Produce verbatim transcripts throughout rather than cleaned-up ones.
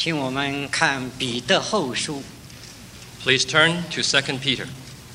请我们看彼得后书。 Please turn to Second Peter.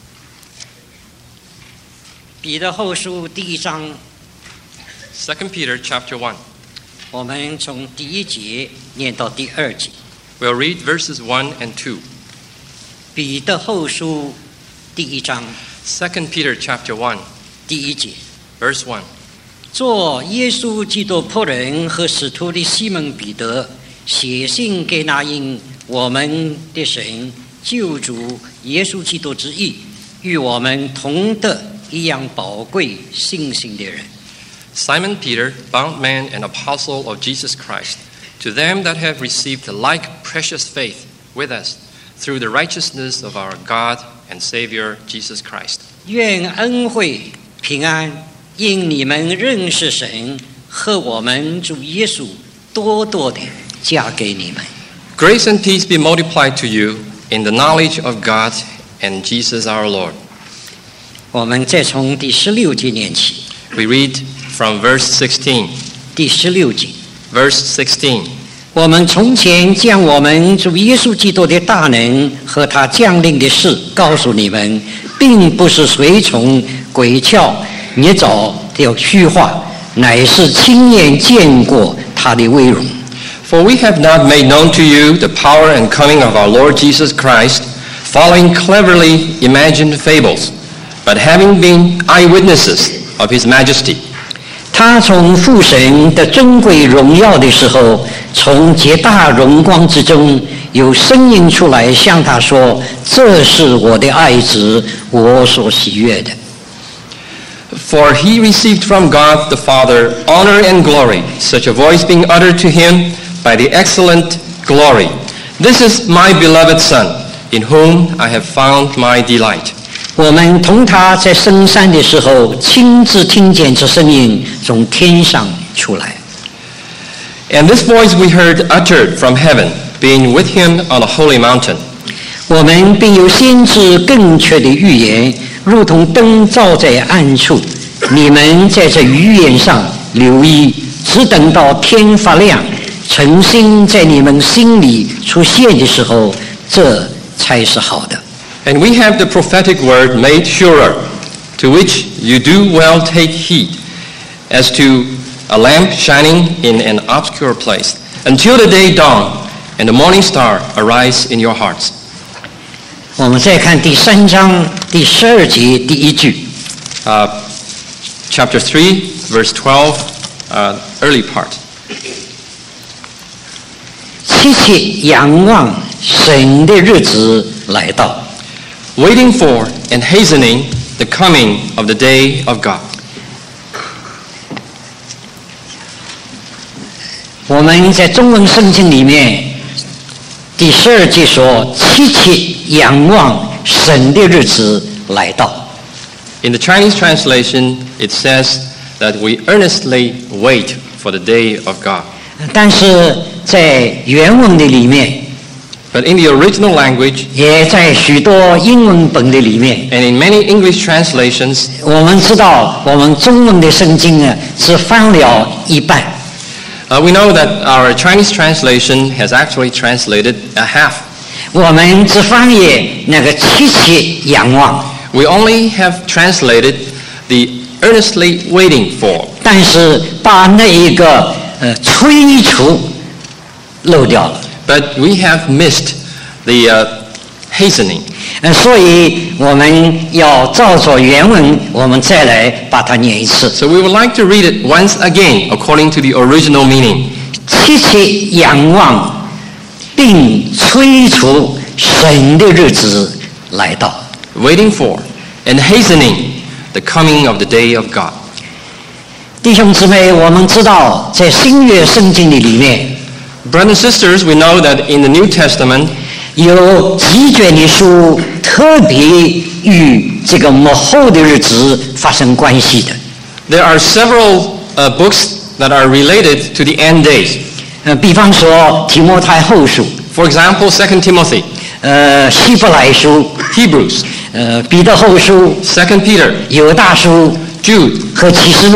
彼得后书第一章， Second Peter chapter one. 我们从第一节念到第二节。 We'll read verses one and two. 彼得后书第一章 Second Peter chapter one, 第一节， verse one. 做耶稣基督仆人和使徒的西门彼得，写信给那因我们的神救主耶稣基督之义，与我们同得一样宝贵信心的人。 Simon Peter, bound man and apostle of Jesus Christ, to them that have received like precious faith with us through the righteousness of our God and Savior Jesus Christ. 愿恩惠平安因你们认识神和我们主耶稣多多的加给你们。 Grace and peace be multiplied to you in the knowledge of God and Jesus our Lord. 我们再从第十六节念起。 We read from verse sixteen. 第十六节， Verse sixteen. 我们从前将我们主耶稣基督的大能和他降临的事告诉你们，并不是随从诡诮捏造的虚话，乃是亲眼见过他的威荣。 For we have not made known to you the power and coming of our Lord Jesus Christ, following cleverly imagined fables, but having been eyewitnesses of his majesty. 他从父神的尊贵荣耀的时候，从极大荣光之中，有声音出来向他说：“这是我的爱子，我所喜悦的。” For he received from God the Father honor and glory, such a voice being uttered to him by the excellent glory. This is my beloved Son, in whom I have found my delight. 我们同他在升山的时候，亲自听见这声音从天上出来。 And this voice we heard uttered from heaven, being with him on a holy mountain. 我们并有先知更确的预言，如同灯照在暗处。你们在这预言上留意，只等到天发亮，诚心在你们心里出现的时候，这才是好的。 And we have the prophetic word made surer, to which you do well take heed, as to a lamp shining in an obscure place, until the day dawn and the morning star arise in your hearts. 我们再看第三章第十二节第一句。 Uh, chapter three, verse twelve, uh, early part. 切切仰望神的日子来到。 Waiting for and hastening the coming of the day of God. 我们在中文圣经里面第十二节说：“切切仰望神的日子来到。” In the Chinese translation, it says that we earnestly wait for the day of God. 但是在原文的里面， But in the original language, 也在许多英文本的里面， and in many English translations, 我们知道我们中文的圣经呢只翻了一半。 uh, we know that our Chinese translation has actually translated a half. 我们只翻译那个切切仰望， We only have translated the earnestly waiting for, 但是把那一个呃催促漏掉了。 but we have missed the uh, hastening. 呃，所以我们要照着原文，我们再来把它念一次。 So we would like to read it once again according to the original meaning. 切切仰望，并催促神的日子来到。 Waiting for and hastening the coming of the day of God. 弟兄姊妹，我们知道在新约圣经的里面， Brothers and sisters, we know that in the New Testament, 有几卷的书特别与这个末后的日子发生关系的。 there are several uh, books that are related to the end days. 呃，比方说提摩太后书， For example, Second Timothy, 呃，希伯来书， Hebrews, 呃，彼得后书， Second Peter, 犹大书 Jude, 和启示录。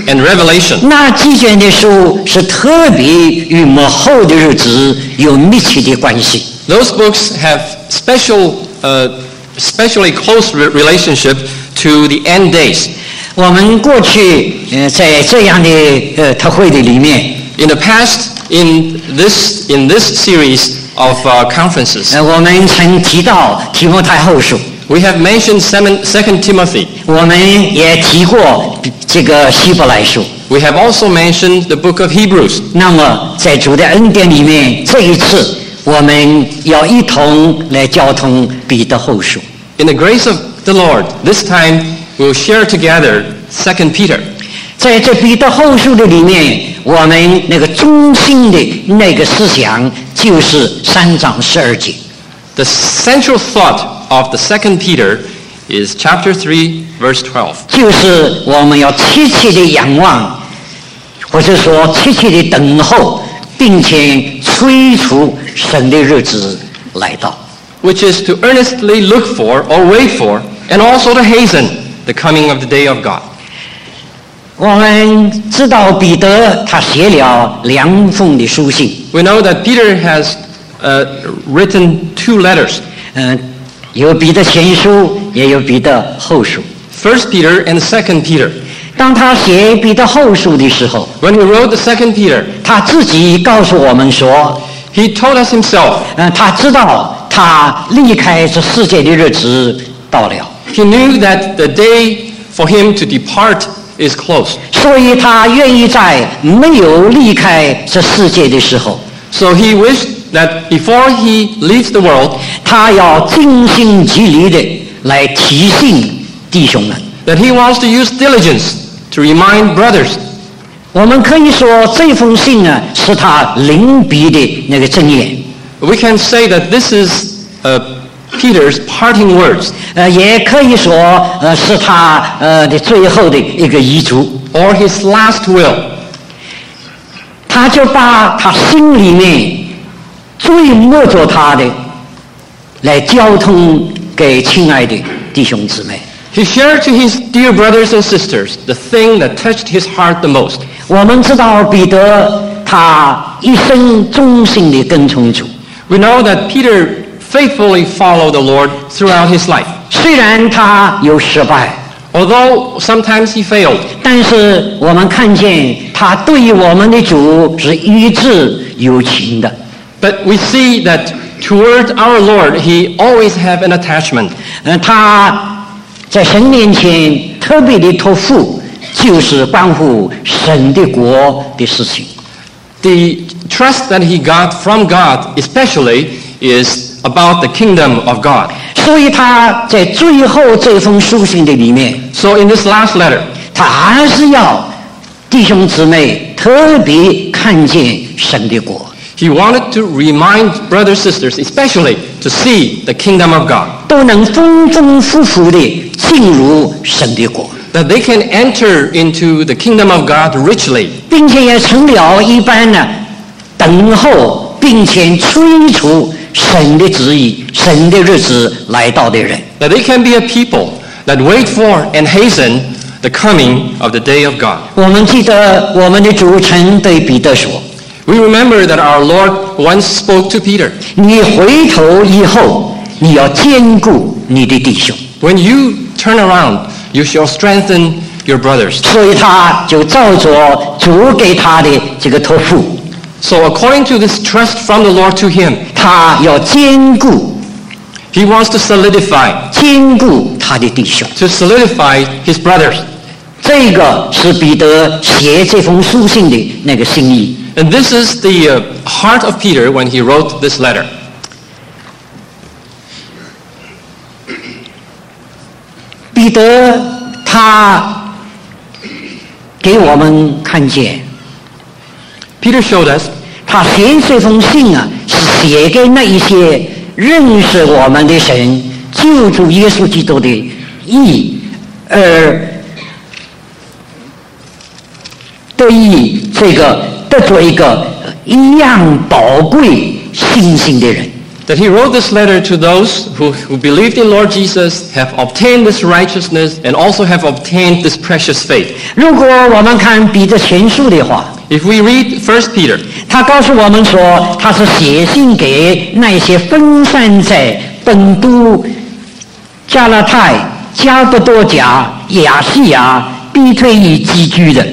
and Revelation. 那几卷的书是特别与末后的日子有密切的关系。 Those books have special, uh, especially close re- relationship to the end days. 我们过去呃在这样的呃特会的里面， In the past, in this in this series of uh, conferences, 呃我们曾提到提摩太后书， we have mentioned Second Timothy. 我们也提过这个希伯来书。 We have also mentioned the book of Hebrews. 那么在主的恩典里面，这一次我们要一同来交通彼得后书。 In the grace of the Lord, this time we'll share together Second Peter. 在这彼得后书的里面，我们那个中心的那个思想就是三章十二节。 The central thought of the Second Peter is chapter three, verse twelve. 就是我们要切切的仰望，或者说切切的等候，并且催促神的日子来到。 Which is to earnestly look for or wait for, and also to hasten the coming of the day of God. 我们知道彼得他写了两封的书信， We know that Peter has uh, written two letters, 嗯、有彼得前书，也有彼得后书。 First Peter and Second Peter. 当他写彼得后书的时候， When he wrote the Second Peter, 他自己告诉我们说， he told us himself, 嗯、他知道他离开这世界的日子到了， he knew that the day for him to depart is close. 所以他愿意在没有离开这世界的时候， So he wished that before he leaves the world, 他要尽心尽力的来提醒弟兄们。 that he wants to use diligence to remind brothers. 我们可以说这封信呢是他临别的那个箴言， We can say that this is uh, Peter's parting words, 呃，也可以说呃是他呃的最后的一个遗嘱。 or his last will. 他就把他心里面最摸着他的来交通给亲爱的弟兄姊妹。 He shared to his dear brothers and sisters the thing that touched his heart the most. 我们知道彼得他一生忠心地跟从主， We know that Peter faithfully followed the Lord throughout his life. 虽然他有失败， Although sometimes he failed, 但是我们看见他对于我们的主是一直有情的。 but we see that toward our Lord, he always have an attachment. 呃，他在神面前特别的托付，就是关乎神的国的事情。 The trust that he got from God especially is about the kingdom of God. 所以他在最后这封书信的里面， So in this last letter, 他还是要弟兄姊妹特别看见神的国， he wanted to remind brothers and sisters especially to see the kingdom of God, 都能丰丰富富的进入神的国， that they can enter into the kingdom of God richly, 并且也成了一般呢等候并且催促神的旨意、神的日子来到的人。 that they can be a people that wait for and hasten the coming of the day of God. 我们记得我们的主曾对彼得说 We remember that our Lord once spoke to Peter, 你回头以后，你要兼顾你的弟兄。 when you turn around, you shall strengthen your brothers. 所以他就照着主给他的这个托付， So according to this trust from the Lord to him, 他要兼顾 he wants to solidify, 兼顾他的弟兄。 to solidify his brothers. 这个是彼得写这封书信的那个心意。 And this is the uh, heart of Peter when he wrote this letter. 彼得他给我们看见， Peter showed us 他写这封信啊，是写给那一些认识我们的神、救主耶稣基督的义，而得以这个得着一个一样宝贵信心的人。 that he wrote this letter to those who, who believed in Lord Jesus, have obtained this righteousness, and also have obtained this precious faith. 如果我们看彼得前书的话， If we read First Peter, 他告诉我们说，他是写信给那些分散在本都、加拉太、加布多甲、亚细亚、必退役寄居的。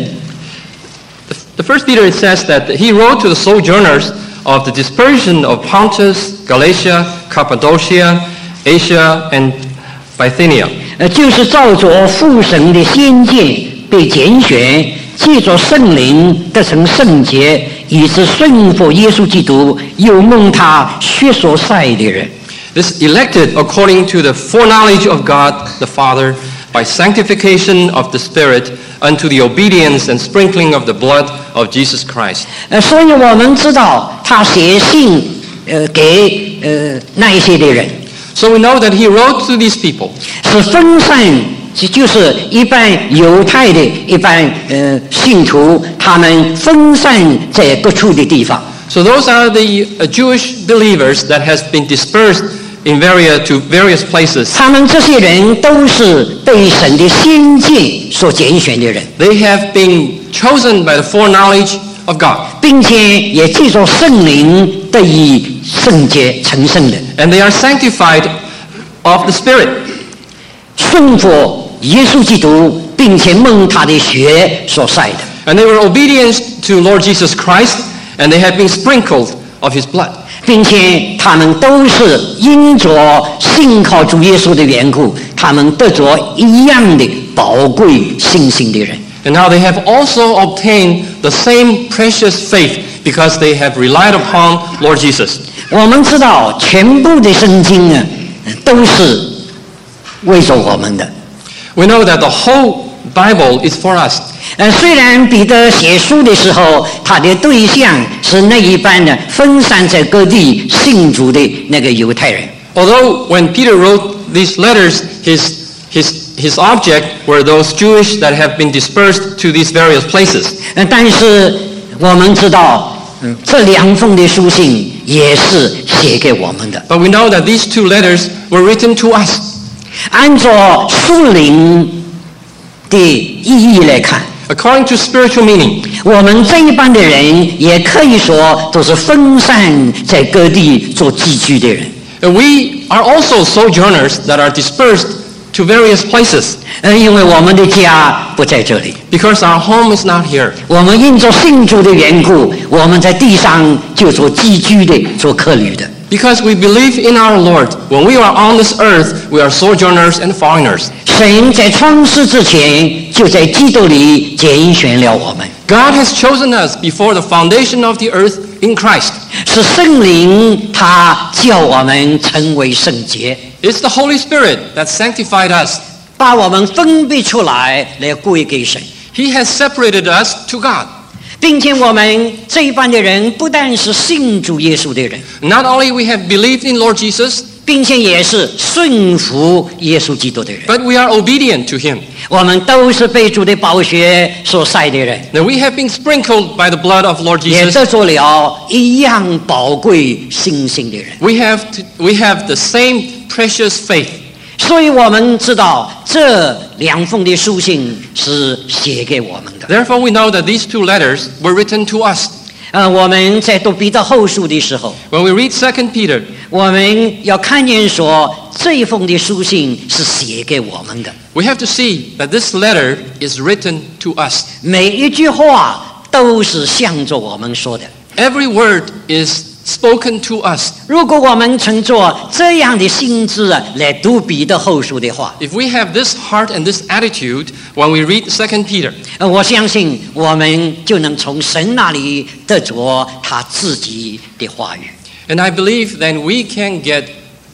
the First Peter it says that he wrote to the sojourners of the dispersion of Pontus, Galatia, Cappadocia, Asia, and Bithynia. 呃，就是照着父神的先见被拣选，借着圣灵得成圣洁，以致顺服耶稣基督，又蒙他血所晒的人。 This elected according to the foreknowledge of God the Father by sanctification of the Spirit unto the obedience and sprinkling of the blood of Jesus Christ. 呃，所以我们知道他写信呃给呃那一些的人， So we know that he wrote to these people. 是分散，就就是一般犹太的一般呃信徒，他们分散在各处的地方。 So those are the uh, Jewish believers that has been dispersed in various to various places. 他们这些人都是被神的先见所拣选的人， They have been chosen by the foreknowledge of God, 并且也借着圣灵得以圣洁成圣的， and they are sanctified of the Spirit. 顺服耶稣基督，并且蒙他的血所晒的。 And they were obedient to Lord Jesus Christ, and they have been sprinkled of his blood. 并且他们都是因着信靠主耶稣的缘故，他们得着一样的宝贵信心的人。 And now they have also obtained the same precious faith because they have relied upon Lord Jesus. 我们知道全部的圣经呢，都是为着我们的。 We know that the whole Bible is for us. 呃，虽然彼得写书的时候，他的对象是那一般的分散在各地信主的那个犹太人， Although when Peter wrote these letters, his, his, his object were those Jewish that have been dispersed to these various places. 呃，但是我们知道，嗯，这两封的书信也是写给我们的。 But we know that these two letters were written to us. 按照属灵的意义来看， According to spiritual meaning, 我们这一般的人也可以说都是分散在各地做寄居的人。 uh, we are also sojourners that are dispersed to various places 呃，因为我们的家不在这里， because our home is not here. 我们因着信主的缘故，我们在地上就做寄居的，做客旅的。 Because we believe in our Lord. When we are on this earth, we are sojourners and foreigners. 神在创世之前就在基督里拣选了我们， God has chosen us before the foundation of the earth in Christ. 是圣灵他叫我们成为圣洁， It's the Holy Spirit that sanctified us. 把我们分别出来来归给神。 He has separated us to God. 并且我们这一班的人不但是信主耶稣的人， Not only we have believed in Lord Jesus, 并且也是顺服耶稣基督的人。 but we are obedient to Him. 我们都是被主的宝血所晒的人， Now we have been sprinkled by the blood of Lord 也 Jesus. 得着了一样宝贵信心的人。 We have to, we have the same precious faith. 所以我们知道这两封的书信是写给我们的。 Therefore, we know that these two letters were written to us. 呃，我们在读彼得后书的时候， When we read Second Peter, 我们要看见说这一封的书信是写给我们的， we have to see that this letter is written to us. 每一句话都是向着我们说的。 Every word is spoken to us. 如果我们乘着这样的心智啊来读彼得后书的话， If we have this heart and this attitude when we read Second Peter, 呃我相信我们就能从神那里得着他自己的话语。 and I believe then we can get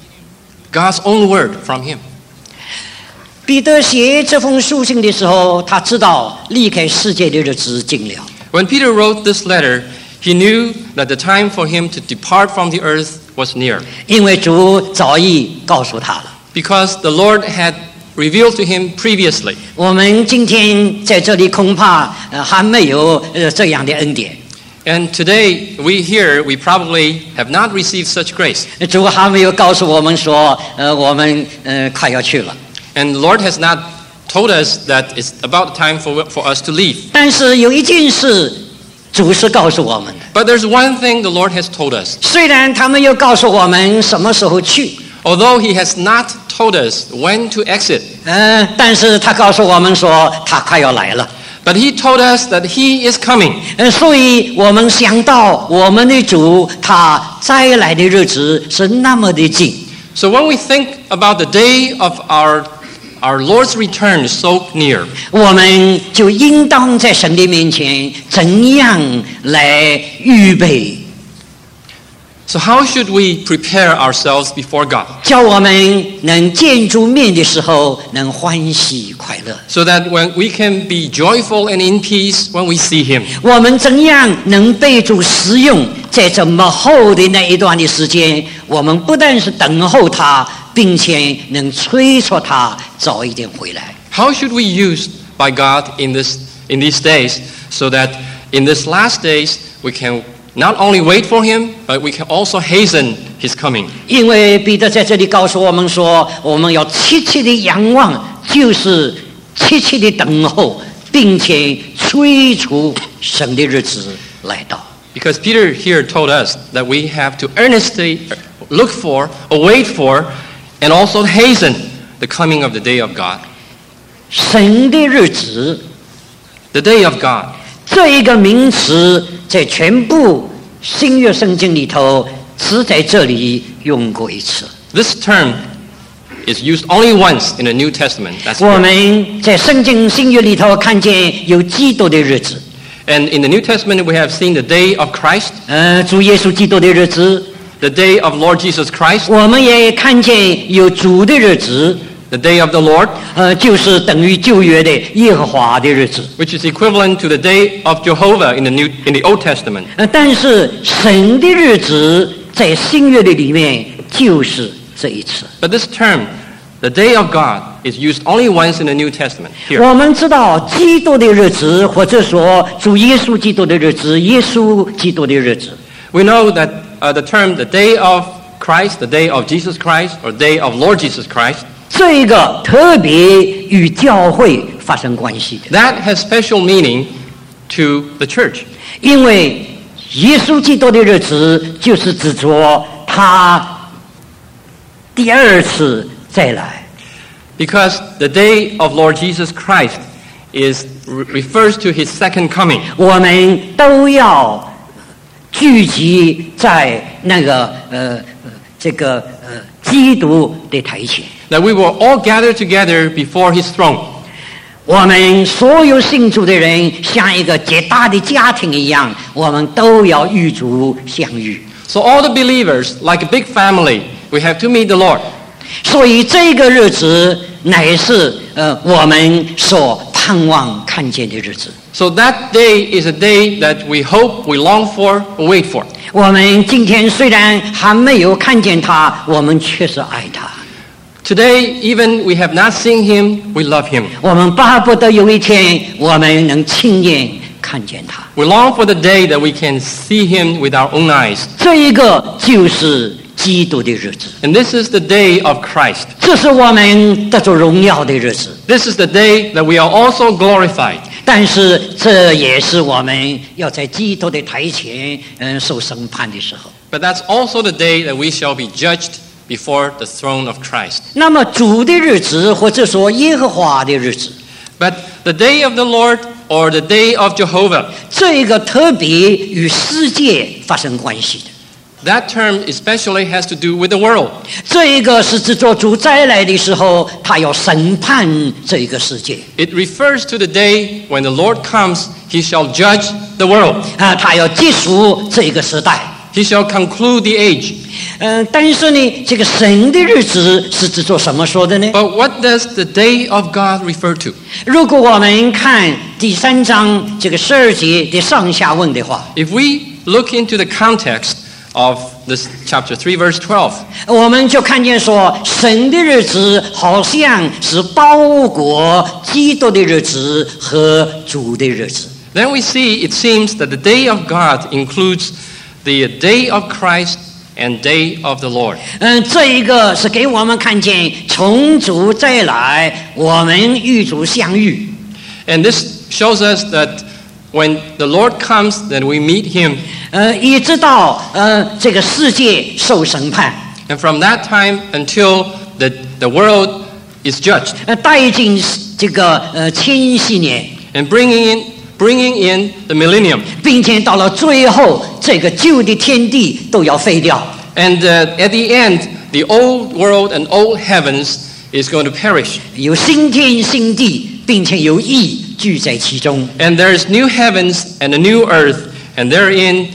God's own word from Him. 彼得写这封书信的时候，他知道离开世界的日子近了。 When Peter wrote this letter, he knew that the time for him to depart from the earth was near, 因为主早已告诉他了。 because the Lord had revealed to him previously. 我们今天在这里恐怕呃还没有呃这样的恩典。 And today we hear we probably have not received such grace. 主还没有告诉我们说，呃，我们呃快要去了。 And the Lord has not told us that it's about time for, for us to leave. 但是有一件事，主是告诉我们的。 But there's one thing the Lord has told us. 虽然他没有告诉我们什么时候去， Although He has not told us when to exit, 嗯、但是他告诉我们说他快要来了。 but He told us that He is coming. 呃，所以我们想到我们的主他再来的日子是那么的近， So when we think about the day of our, our Lord's return is so near, 我们就应当在神的面前怎样来预备， so how should we prepare ourselves before God 叫我们能见主面的时候能欢喜快乐。 so that when we can be joyful and in peace when we see Him? 我们怎样能被主使用，在这么后的那一段的时间，我们不但是等候他，并且能催促他早一点回来。 How should we use by God in, this, in these days so that in these last days we can not only wait for Him, but we can also hasten His coming? 因为彼得在这里告诉我们说，我们要切切的仰望，就是切切的等候，并且催促神的日子来到。 Because Peter here told us that we have to earnestly look for, or wait for, and also hasten the coming of the day of God. 神的日子 The day of God. 这一个名词，在全部新约圣经里头，只在这里用过一次。 This term is used only once in the New Testament. That's 我 correct. 们在圣经新约里头看见有基督的日子， And in the New Testament we have seen the day of Christ, 呃，主耶稣基督的日子， the day of Lord Jesus Christ, 我们也看见有主的日子， the day of the Lord, 呃，就是等于旧约的耶和华的日子。 which is equivalent to the day of Jehovah in the New in the Old Testament. 呃，但是神的日子在新约的里面就是这一次。 But this term, the day of God, is used only once in the New Testament. Here. 我们知道基督的日子，或者说主耶稣基督的日子，耶稣基督的日子， We know that uh, the term the day of Christ, the day of Jesus Christ, or day of Lord Jesus Christ, 这一个特别与教会发生关系的， that has special meaning to the church. 因为耶稣基督的日子就是指着他第二次再来。 Because the day of Lord Jesus Christ is re- refers to His second coming. 我们都要聚集在那个呃呃这个呃基督的台前。 That we will all gather together before His throne. 我们所有信主的人像一个极大的家庭一样，我们都要与主相遇。 So all the believers, like a big family, we have to meet the Lord. 所以这个日子乃是呃我们所盼望看见的日子。 So that day is a day that we hope, we long for, we wait for. 我们今天虽然还没有看见他，我们确实爱他。 Today, even we have not seen Him, we love Him. 我们巴不得有一天我们能亲眼看见他。 We long for the day that we can see Him with our own eyes. 这一个就是基督的日子， And this is the day of Christ. 这是我们得着荣耀的日子。 This is the day that we are also glorified. 但是这也是我们要在基督的台前，嗯，受审判的时候。 But that's also the day that we shall be judged before the throne of Christ. 那么主的日子，或者说耶和华的日子， But the day of the Lord or the day of Jehovah, 这一个特别与世界发生关系的。 that term especially has to do with the world. 这一个是指着主再来的时候，他要审判这一个世界 It refers to the day when the Lord comes, He shall judge the world. 啊，他要结束这一个时代。 He shall conclude the age. 嗯，但是呢，这个神的日子是指着什么说的呢？ But what does the day of God refer to? 如果我们看第三章这个十二节的上下文的话， If we look into the context of this chapter three, verse twelve, 我们就看见说，神的日子好像是包裹基督的日子和主的日子。 then we see it seems that the day of God includes the day of Christ and day of the Lord. 嗯，这一个是给我们看见从主再来，我们与主相遇。 And this shows us that when the Lord comes, then we meet him. 呃，一直到呃这个世界受审判， And from that time until the, the world is judged. 呃，带进这个呃千禧年， And bringing in, bringing in the millennium. 并且到了最后，这个旧的天地都要废掉。 And uh, at the end, the old world and old heavens is going to perish. 有新天新地，并且有义聚在其中。 And there is new heavens and a new earth, and therein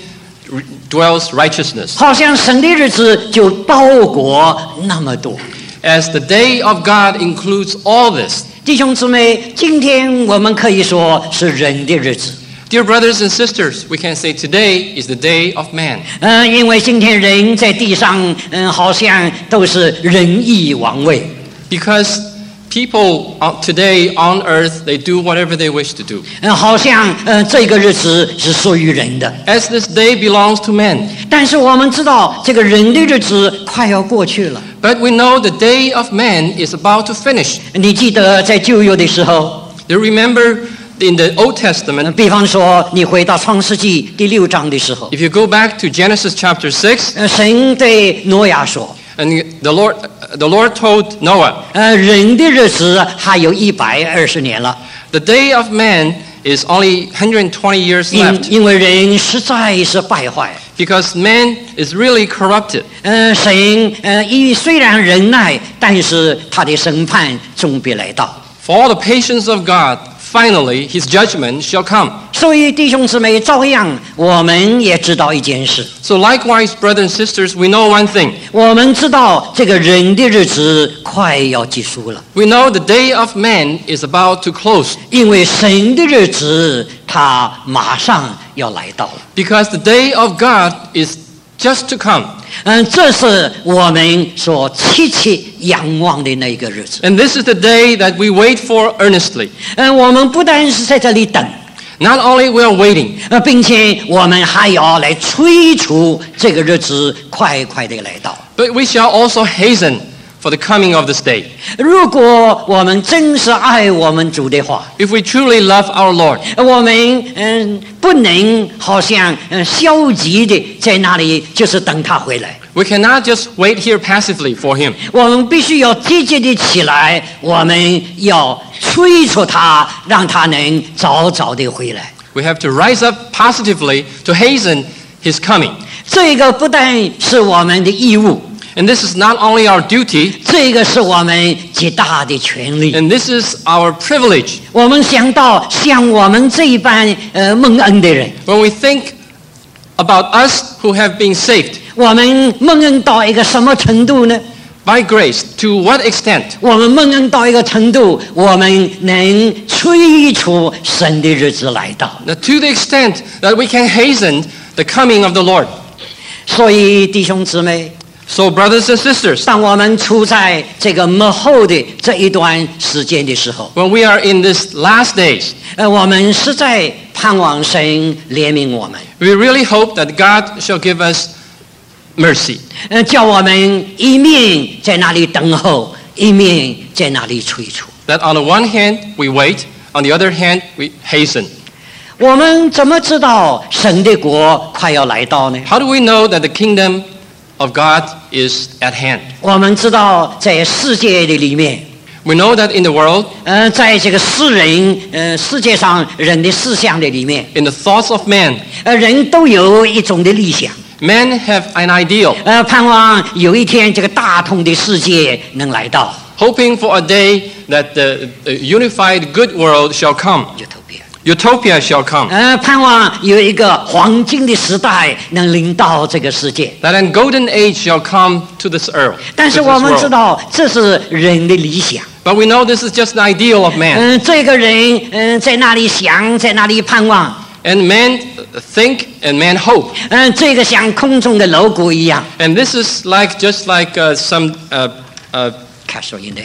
dwells righteousness. 好像神的日子就包裹那么多。 As the day of God includes all this. 弟兄姊妹，今天我们可以说是人的日子。 Dear brothers and sisters, we can say today is the day of man. 嗯，因为今天人在地上，嗯，好像都是任意妄为。 Because people today on earth, they do whatever they wish to do. 嗯，好像嗯这个日子是属于人的。 As this day belongs to men. 但是我们知道，这个人的日子快要过去了。 But we know the day of man is about to finish. 你记得在旧约的时候， Do you remember in the Old Testament, 比方说你回到创世纪第六章的时候， if you go back to Genesis chapter six, 呃，神对挪亚说， and the Lord, the Lord told Noah, 呃，人的日子还有一百二十年了， the day of man is only one hundred twenty years 因 left. 因为人实在是败坏。 Because man is really corrupted. 呃，神呃，一虽然忍耐，但是他的审判终必来到。 For all the patience of God, finally his judgment shall come. 所以弟兄姊妹，照样我们也知道一件事， So likewise, brothers and sisters, we know one thing. 我们知道这个人的日子快要结束了， We know the day of man is about to close. 因为神的日子他马上要来到了。 Because the day of God is just to come. 嗯，这是我们所切切仰望的那个日子。 And this is the day that we wait for earnestly. 嗯，我们不但是在这里等， Not only we are waiting, 呃，并且我们还要来催促这个日子快快的来到。 but we shall also hasten for the coming of this day. 如果我们真是爱我们主的话， If we truly love our Lord, 我们嗯不能好像嗯消极的在那里就是等他回来， we cannot just wait here passively for him. 我们必须要积极的起来，我们要催促他，让他能早早的回来。 We have to rise up positively to hasten his coming. 这个不但是我们的义务， And this is not only our duty, 这个是我们极大的权利。 and this is our privilege. 我们想到像我们这一般呃蒙恩的人， When we think about us who have been saved 我们蒙恩到一个什么程度呢？ by grace, to what extent? 我们蒙恩到一个程度，我们能催促神的日子来到。 Now, to the extent that we can hasten the coming of the Lord. 所以弟兄姊妹， So, brothers and sisters, 当我们处在这个幕后的这一段时间的时候， when we are in these last days, 呃，我们实在盼望神怜悯我们， we really hope that God shall give us mercy. 呃，叫我们一面在那里等候，一面在那里催促。 That on the one hand, we wait, on the other hand, we hasten. 我们怎么知道神的国快要来到呢？ How do we know that the kingdom of God is at hand? 我们知道在世界的里面， We know that in the world, 呃，在这个世人，呃，世界上人的思想的里面， in the thoughts of man, 呃，人都有一种的理想， men have an ideal, 呃，盼望有一天这个大同的世界能来到。 hoping for a day that the, the unified good world shall come. Utopia shall come. 呃，盼望有一个黄金的时代能临到这个世界。 That an golden age shall come to this earth. 但 to 是 this 我们知 world. 道这是人的理想。 But we know this is just an ideal of man. 嗯、这个人嗯、在那里想，在那里盼望。 And men think and men hope. 嗯、这个像空中的楼鼓一样。 And this is like just like uh, some uh, uh, Castle in the air.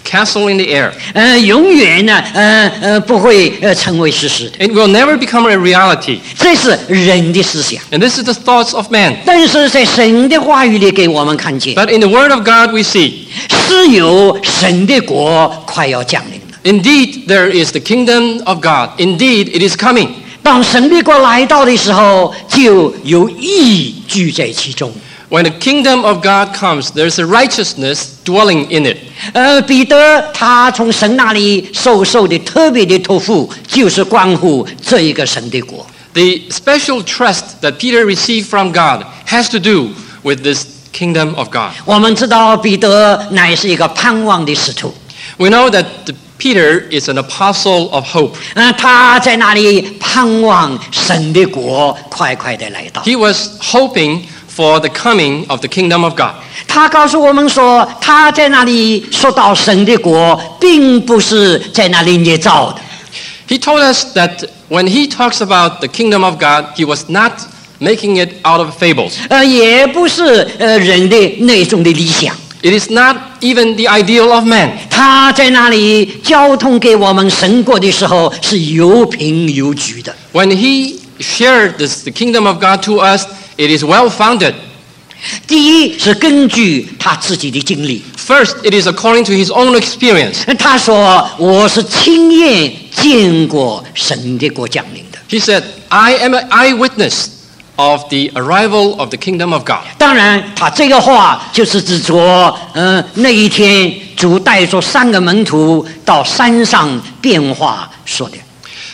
castle in the air. 呃，永远呢，呃呃，不会呃成为事实的。 It will never become a reality. 这是人的思想， And this is the thoughts of man. 但是在神的话语里给我们看见， But in the Word of God we see, 是有神的国快要降临了。 indeed there is the kingdom of God. Indeed it is coming. 当神的国来到的时候，就有义居在其中。 When the kingdom of God comes, there's a righteousness dwelling in it. 呃，彼得他从神那里受受的特别的托付，就是关乎这一个神的国。 The special trust that Peter received from God has to do with this kingdom of God. 我们知道彼得乃是一个盼望的使徒， We know that the Peter is an apostle of hope. 嗯、他在那里盼望神的国快快的来到。 He was hoping for the coming of the kingdom of God. 他告诉我们说，他在那里说到神的国，并不是在那里捏造的。 He told us that when he talks about the kingdom of God, he was not making it out of fables. 呃，也不是呃人的内中的理想。 It is not even the ideal of man. 他在那里交通给我们神国的时候，是有凭有据的。 When he shared this, the kingdom of God to us, it is well-founded. 第一是根据他自己的经历， First, it is according to his own experience. 他说我是亲眼见过神的国降临的。 He said, I am an eyewitness of the arrival of the kingdom of God. 当然，他这个话就是指着，呃，那一天主带着三个门徒到山上变化说的。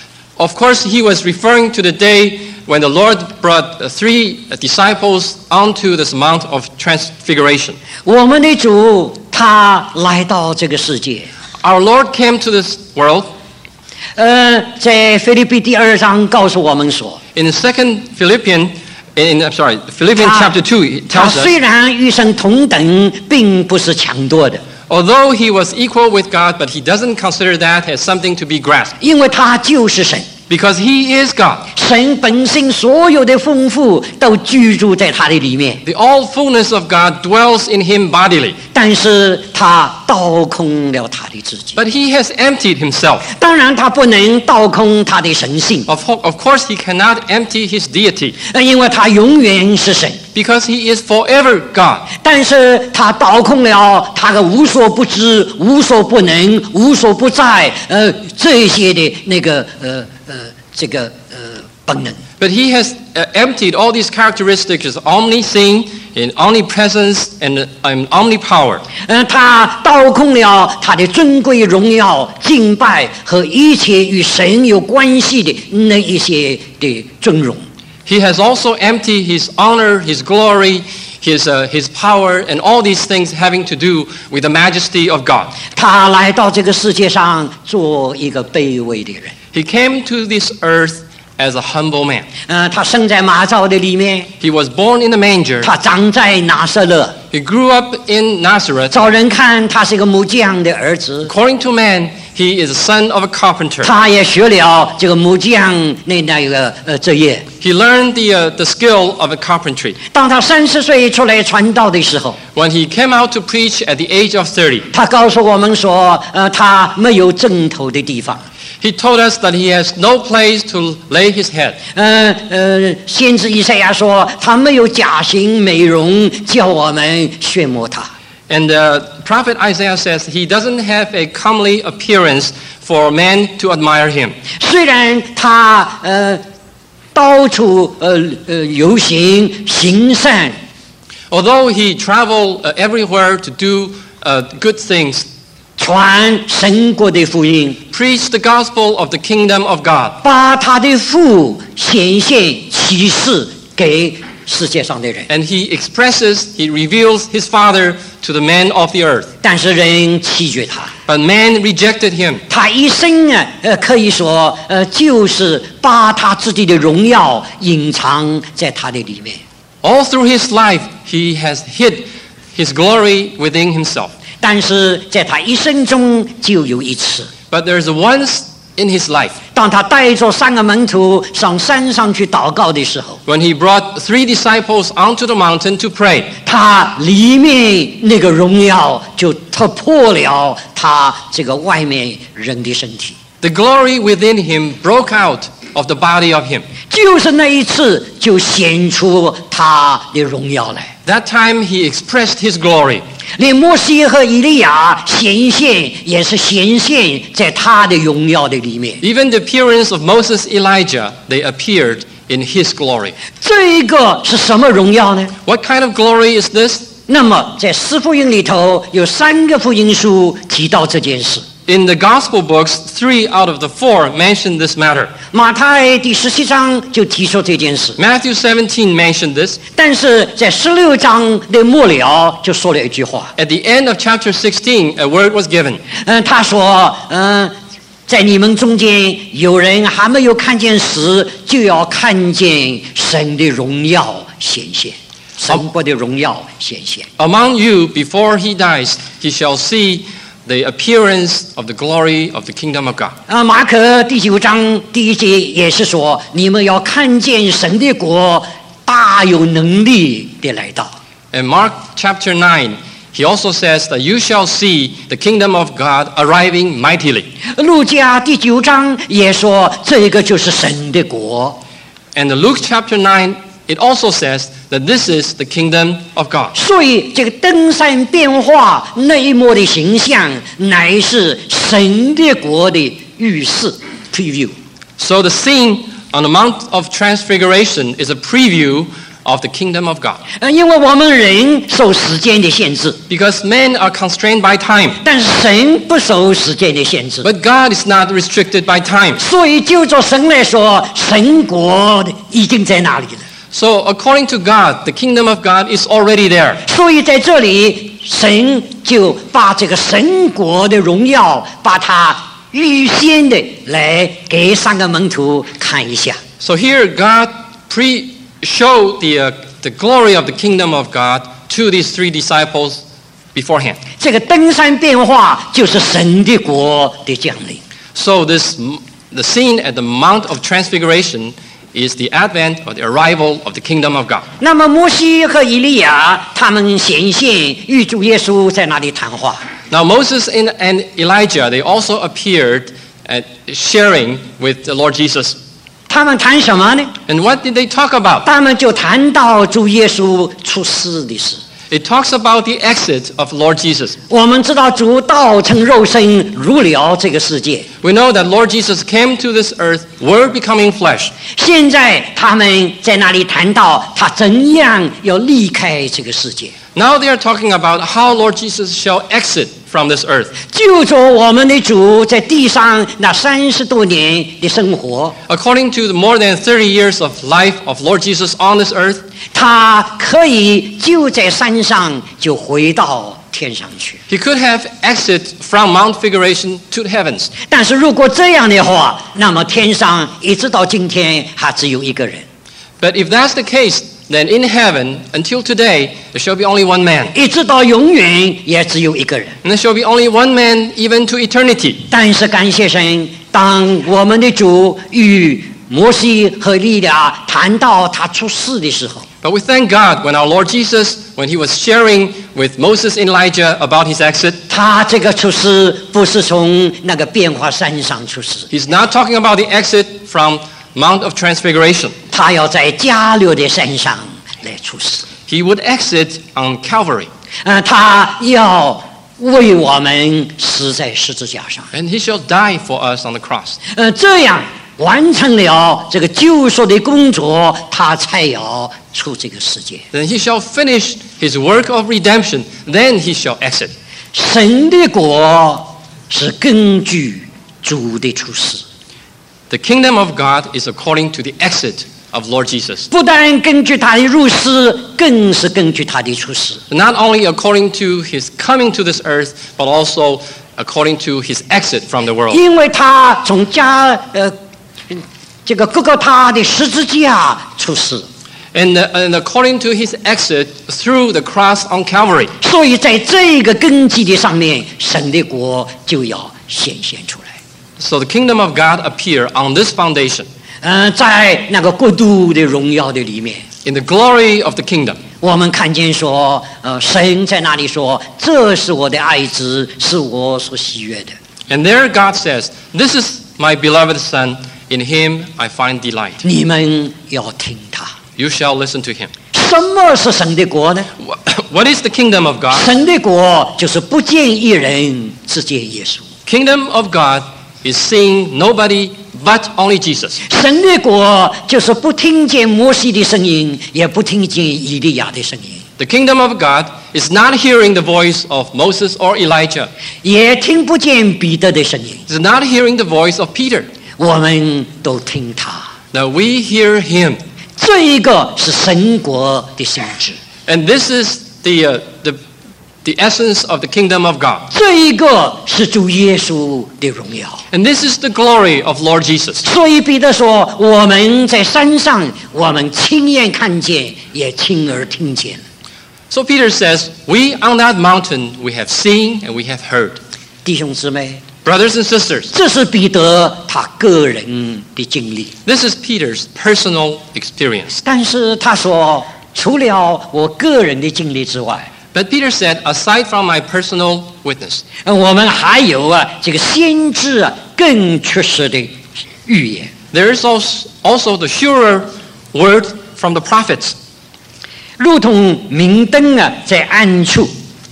Of course, he was referring to the day when the Lord brought uh, three disciples onto this Mount of Transfiguration. 我们的主他来到这个世界， Our Lord came to this world. 呃，在腓立比第二章告诉我们说， In the second Philippians, in, I'm sorry, Philippians 他 chapter two, it 他 tells us, 虽然与神同等，并不是强夺的， although he was equal with God, but he doesn't consider that as something to be grasped, 因为他就是神。 because he is God. 神本性所有的丰富都居住在他的里面， The all fullness of God dwells in him bodily, 但是他倒空了他的自己。 but he has emptied himself. 当然，他不能倒空他的神性， Of, of course, he cannot empty his deity, 呃因为他永远是神。 because he is forever God. 但是他倒空了他的无所不知、无所不能、无所不在，呃，这些的那个呃呃这个呃本能。 But he has uh, emptied all these characteristics as omniscient, in omnipresence, and um, omnipower. 呃，他倒空了他的尊贵荣耀、敬拜和一切与神有关系的那一些的尊荣。 He has also emptied his honor, his glory, his, uh, his power, and all these things having to do with the majesty of God. 他来到这个世界上做一个卑微的人。 He came to this earth as a humble man. 呃，他生在马槽的里面， He was born in a manger. 他长在拿撒勒。 He grew up in Nazareth. 找人看，他是一个木匠的儿子。 According to man, he is the son of a carpenter. 他也学了这个木匠那那个呃职业。 He learned the, uh, the skill of a carpentry. 当他三十岁出来传道的时候， When he came out to preach at the age of thirty, 他告诉我们说，呃，他没有枕头的地方。 he told us that he has no place to lay his head. 呃呃，先知以赛亚说，他没有假形美容，叫我们炫目他。 And uh, prophet Isaiah says he doesn't have a comely appearance for men to admire him. 虽然他呃到处呃呃游行行善， Although he traveled uh, everywhere to do uh, good things, 传神国的福音， preach the gospel of the kingdom of God, 把他的父显现启示给世界上的人， and he expresses, he reveals his father to the men of the earth. 但是人弃绝他。 But man rejected him. 他一生啊，呃，可以说，呃，就是把他自己的荣耀隐藏在他的里面。 All through his life, he has hid his glory within himself. 但是在他一生中就有一次， But there's once in his life. 当他带着三个门徒上山上去祷告的时候， When he brought three disciples onto the mountain to pray, 他里面那个荣耀就突破了他这个外面人的身体。 the glory within him broke out of the body of him. 就是那一次就显出他的荣耀来。 That time he expressed his glory. 连摩西和以利亚显现也是显现在他的荣耀的里面。 Even the appearance of Moses, Elijah, they appeared in his glory. 这个是什么荣耀呢？ What kind of glory is this? 那么在四福音里头有三个福音书提到这件事。 In the gospel books, three out of the four mention this matter. 马太第十七章就提出这件事， Matthew seventeen mentioned this. 但是在十六章的末了就说了一句话， At the end of chapter sixteen, a word was given. 嗯，他说，嗯，在你们中间有人还没有看见死，就要看见神的荣耀显现，神国的荣耀显现。 Among you, before he dies, he shall see the appearance of the glory of the kingdom of God. 啊，马可第九章第一节也是说，你们要看见神的国大有能力的来到。 In Mark chapter nine, he also says that you shall see the kingdom of God arriving mightily. 路加第九章也说，这个就是神的国。 And in Luke chapter nine, it also says that this is the kingdom of God. 所以这个登山变化那一幕的形象，乃是神的国的预示 （preview）。 So the scene on the Mount of Transfiguration is a preview of the kingdom of God. 呃，因为我们人受时间的限制， Because men are constrained by time, 但是神不受时间的限制。 but God is not restricted by time. 所以就着神来说，神国已经在那里了。 So according to God, the kingdom of God is already there. 所以在这里，神就把这个神国的荣耀，把它预先的来给三个门徒看一下。 So here God pre showed the, uh, the glory of the kingdom of God to these three disciples beforehand. 这个登山变化就是神的国的降临。 So this the scene at the Mount of Transfiguration is the advent or the arrival of the kingdom of God. 那么摩西和以利亚他们显现与主耶稣在那里谈话。 Now Moses and, and Elijah, they also appeared at sharing with the Lord Jesus. 他们谈什么呢？ And what did they talk about? 他们就谈到主耶稣出世的事。 It talks about the exit of Lord Jesus. 我们知道主道成肉身入了这个世界， We know that Lord Jesus came to this earth, Word becoming flesh. 现在他们在那里谈到他怎样要离开这个世界。 Now they are talking about how Lord Jesus shall exit from this earth. 就着我们的主在地上那三十多年的生活， According to the more than thirty years of life of Lord Jesus on this earth, 他可以就在山上就回到天上去。 he could have exit from Mount Figuration to the heavens. 但是如果这样的话，那么天上一直到今天还只有一个人， But if that's the case, then in heaven, until today, there shall be only one man. 一直到永远也只有一个人。 And there shall be only one man even to eternity. 但是感谢神，当我们的主与摩西和利亚谈到他出世的时候， But we thank God when our Lord Jesus, when he was sharing with Moses and Elijah about his exit, 他这个出世不是从那个变化山上出世， he's not talking about the exit from Mount of Transfiguration. 他要在加略的山上来出世。 He would exit on Calvary, 呃，他要为我们死在十字架上， and he shall die for us on the cross. 呃，这样完成了这个救赎的工作，他才要出这个世界。 Then he shall finish his work of redemption, then he shall exit. 神的国是根据主的出世， The kingdom of God is according to the exit of Lord Jesus. 不但根据他的入世，更是根据他的出世。 Not only according to his coming to this earth, but also according to his exit from the world. 因为他从加呃这个各个他的十字架出世， And, uh, and according to his exit through the cross on Calvary. 所以在这个根基的上面，神的国就要显现出来。 So the kingdom of God appear on this foundation. 呃，在那个国度的荣耀的里面， In the glory of the kingdom, 我们看见说，呃，神在那里说：“这是我的爱子，是我所喜悦的。” and there God says, "This is my beloved Son, in him I find delight." 你们要听他。 You shall listen to him. 什么是神的国呢？ What is the kingdom of God? 神的国就是不见一人，只见耶稣。 Kingdom of God is seeing nobody but only Jesus. 神的国就是不听见摩西的声音，也不听见以利亚的声音， The kingdom of God is not hearing the voice of Moses or Elijah. 也听不见彼得的声音。 It's not hearing the voice of Peter. 我们都听他。 Now we hear him. 这一个是神国的性质， And this is the, uh, the, the essence of the kingdom of God. 这一个是主耶稣的荣耀。 And this is the glory of Lord Jesus. 所以彼得说：“我们在山上，我们亲眼看见，也亲耳听见。” So Peter says, we on that mountain, we have seen and we have heard. 弟兄姊妹， Brothers and sisters, 这是彼得他个人的经历。 this is Peter's personal experience. 但是他说，除了我个人的经历之外， But Peter said, aside from my personal witness, 呃我们还有啊这个先知啊更确实的预言。 there is also, also the surer word from the prophets. 如同明灯啊在暗处，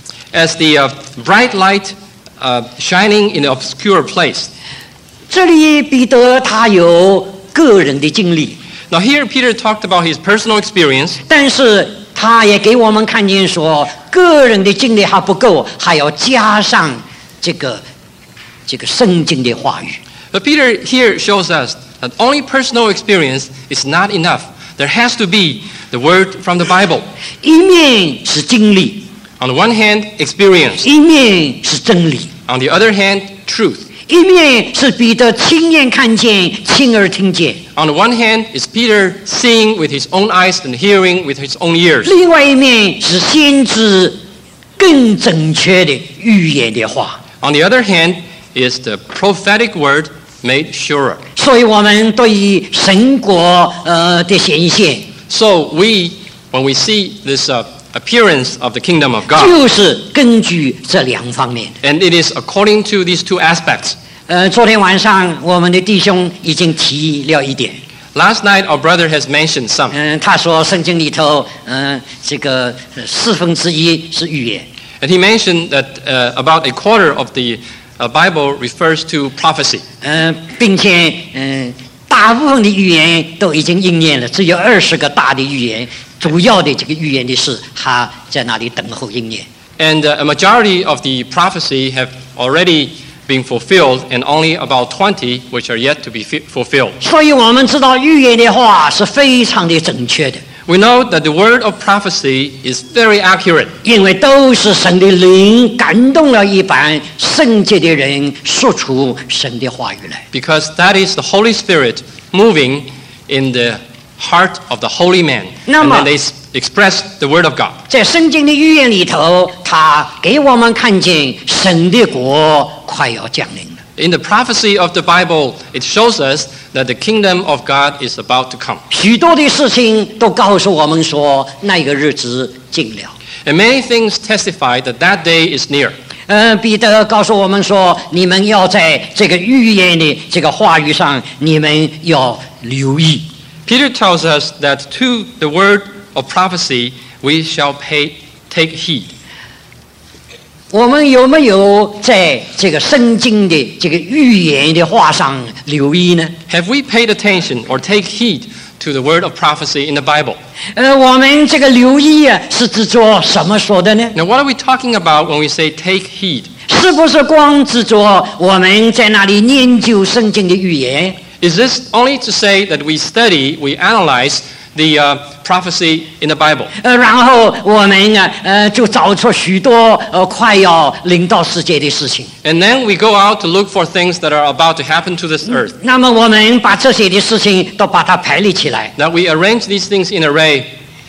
As the uh, bright light uh, shining in an obscure place. 这里彼得他有个人的经历， Now here Peter talked about his personal experience, 但是他也给我们看见说，个人的经历还不够，还要加上这个这个圣经的话语。 but Peter here shows us that only personal experience is not enough. There has to be the word from the Bible. 一面是经历， On the one hand, experience. 一面是真理， On the other hand, truth. 一面是彼得亲眼看见、亲耳听见， On the one hand is Peter seeing with his own eyes and hearing with his own ears. 另外一面是先知更正确的预言的话。 On the other hand is the prophetic word made surer. 所以我们对于神国呃的显现， So we, when we see this uh, appearance of the kingdom of God, 就是根据这两方面的。 and it is according to these two aspects. 呃，昨天晚上我们的弟兄已经提了一点， Last night our brother has mentioned some. 嗯、他说圣经里头，嗯、这个呃四分之一是预言， And he mentioned that uh, about a quarter of the uh, Bible refers to prophecy. 嗯、并且嗯、大部分的预言都已经应验了，只有二十个大的预言，主要的这个预言的事，还在那里等候应验。 And uh, a majority of the prophecy have already been fulfilled, and only about twenty which are yet to be fi- fulfilled. 所以我们知道预言的话是非常的正确的， We know that the word of prophecy is very accurate 因为都是神的灵感动了一般圣洁的人说出神的话语来。 because that is the Holy Spirit moving in the heart of the holy man. And Nama. then they s- express the word of God. 在圣经的预言里头，他给我们看见神的国快要降临了。 In the prophecy of the Bible, it shows us that the kingdom of God is about to come. 许多的事情都告诉我们说，那个日子近了。 And many things testify that that day is near. 呃，彼得告诉我们说，你们要在这个预言的这个话语上，你们要留意。 Peter tells us that to the word of prophecy, we shall pay, take heed. 我们有没有在这个圣经的这个预言的话上留意呢？ Have we paid attention or take heed to the word of prophecy in the Bible? 呃，我们这个留意啊，是指着什么说的呢？ Now, what are we talking about when we say take heed? 是不是光指着我们在那里研究圣经的预言？ Is this only to say that we study, we analyze the uh, prophecy in the Bible? 呃，然后我们啊，呃，就找出许多呃快要临到世界的事情。 And then we go out to look for things that are about to happen to this earth. 那么我们把这些的事情都把它排列起来， Now we arrange these things in array.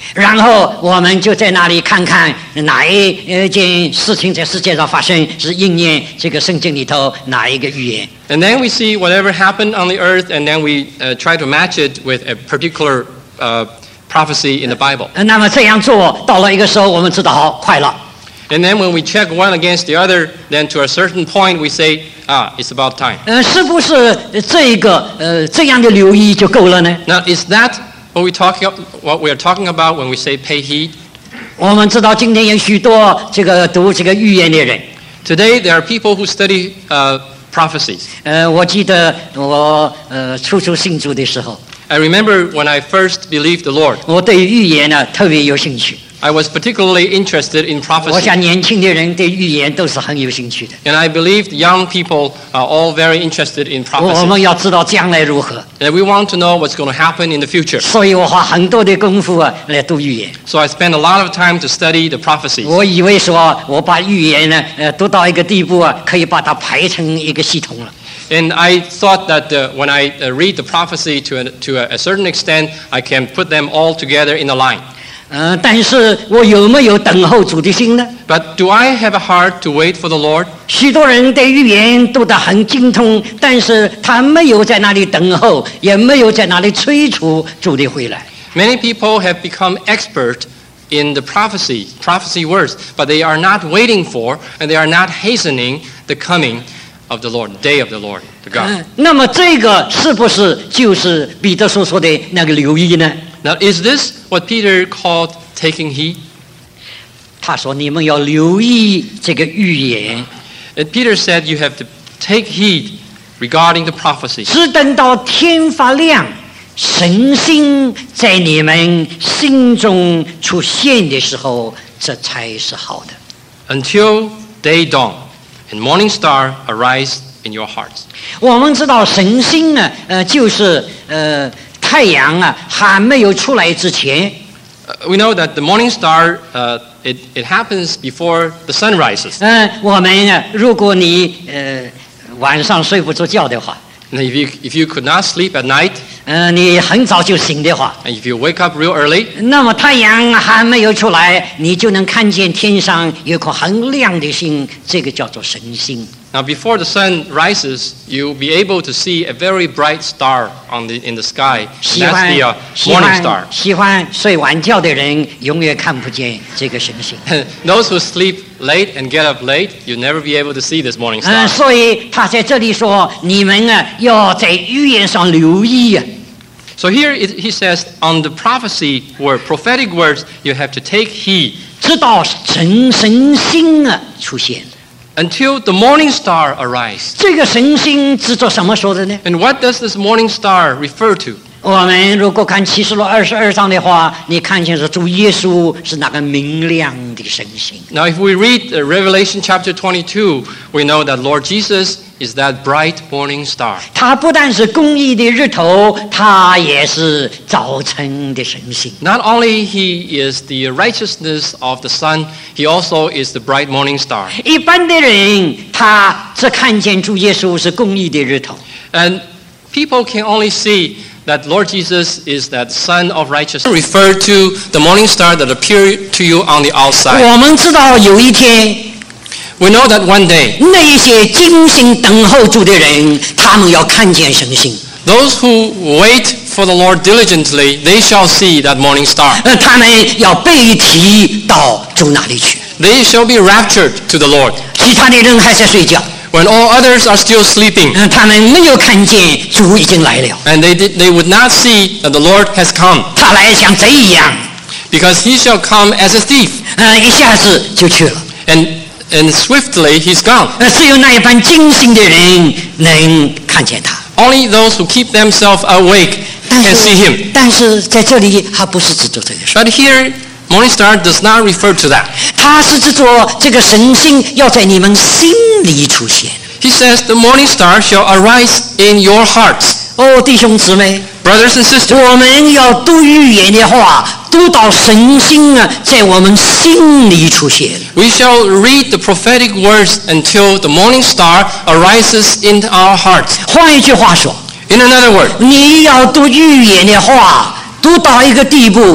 然后我们就在那里看看哪一呃件事情在世界上发生是应验这个圣经里头哪一个预言。 And then we see whatever happened on the earth, and then we uh, try to match it with a particular uh, prophecy in the Bible. 那么这样做到了一个时候，我们知道好快了。 And then when we check one against the other, then to a certain point we say, ah, it's about time. 呃，是不是这个呃这样的留意就够了呢？ Now, is that what we talking what we are talking about when we say pay heed? 我们知道今天有许多这个读这个预言的人。 Today there are people who study uh, prophecies. 呃，我记得我呃初初信主的时候， I remember when I first believed the Lord, 我对预言呢特别有兴趣。 I was particularly interested in 我 prophecy. 想年轻的人对预言都是很有兴趣的。 And I believed young people are all very interested in 我我 prophecy. 们要知道将来如何， And we want to know what's going to happen in the future. 所以我花很多的功夫啊来读预言。 So I spent a lot of time to study the prophecies. 我以为说我把预言呢呃读到一个地步啊，可以把它排成一个系统了。 And I thought that uh, when I uh, read the prophecy to, a, to a, a certain extent, I can put them all together in a line. 呃，但是我有没有等候主的心呢？ But do I have a heart to wait for the Lord? 许多人对预言读得很精通，但是他没有在那里等候，也没有在那里催促主的回来。 Many people have become expert in the prophecy, prophecy words, but they are not waiting for and they are not hastening the coming of the Lord, the day of the Lord, the God. 嗯，那么这个是不是就是彼得所说的那个留意呢？ Now, is this what Peter called taking heed? 他说：“你们要留意这个预言， And Peter said you have to take heed regarding the prophecy. 只等到天发亮，神星在你们心中出现的时候，这才是好的。 Until day dawn and morning star arise in your hearts. 我们知道神星呢，呃，就是呃太阳啊还没有出来之前， Uh, we know that the morning star, uh, it, it happens before the sun rises. 嗯、我们呢，如果你呃晚上睡不着觉的话， And if you, if you could not sleep at night, 嗯、你很早就醒的话， and if you wake up real early, 那么太阳还没有出来，你就能看见天上有颗很亮的星，这个叫做神星。 now before the sun rises, you'll be able to see a very bright star on the, in the sky. And 喜 that's 欢 the uh, 喜 morning 欢 star. 喜欢睡晚觉的人，永远看不见这个神星。 Those who sleep late and get up late, you'll never be able to see this morning 嗯、 star. 所以他在这里说，你们啊要在预言上留意啊。 So here it, he says, on the prophecy word, prophetic words, you have to take heed 直到神神星啊出现。 until the morning star arrives. 这个神星是做什么说的呢？ And what does this morning star refer to? 我们如果看启示录二十二章的话，你看见是主耶稣是那个明亮的神星。 Now, if we read uh, Revelation chapter twenty-two, we know that Lord Jesus is that bright morning star. 他不但是公义的日头，他也是早晨的神星。 Not only he is the righteousness of the sun, he also is the bright morning star. 一般的人，他只看见主耶稣是公义的日头， And people can only see that Lord Jesus is that sun of righteousness. Refer to the morning star that appeared to you on the outside. 我们知道有一天， We know that one day, 那一些精心等候主的人，他们要看见神星， those who wait for the Lord diligently, they shall see that morning star. 呃，他们要被提到主那里去。 They shall be raptured to the Lord. 其他的人还在睡觉， When all others are still sleeping, 嗯，他们没有看见主已经来了。 and they, did, they would not see that the Lord has come, 他来像贼一样， because he shall come as a thief, 嗯，一下子就去了。 and, and swiftly he's gone. 呃，只有那一般精心的人能看见他。 Only those who keep themselves awake 但 can see 是 him. 但是在这里，他不是指着这个事， But here, morning star does not refer to that. 他是指着这个神星要在你们心里出现。 He says, the morning star shall arise in your hearts. 哦，弟兄姊妹， Brothers and sisters, 我们要读预言的话，读到神星啊，在我们心里出现。 we shall read the prophetic words until the morning star arises in our hearts. 换一句话说， In another word, 你要读预言的话，读到一个地步，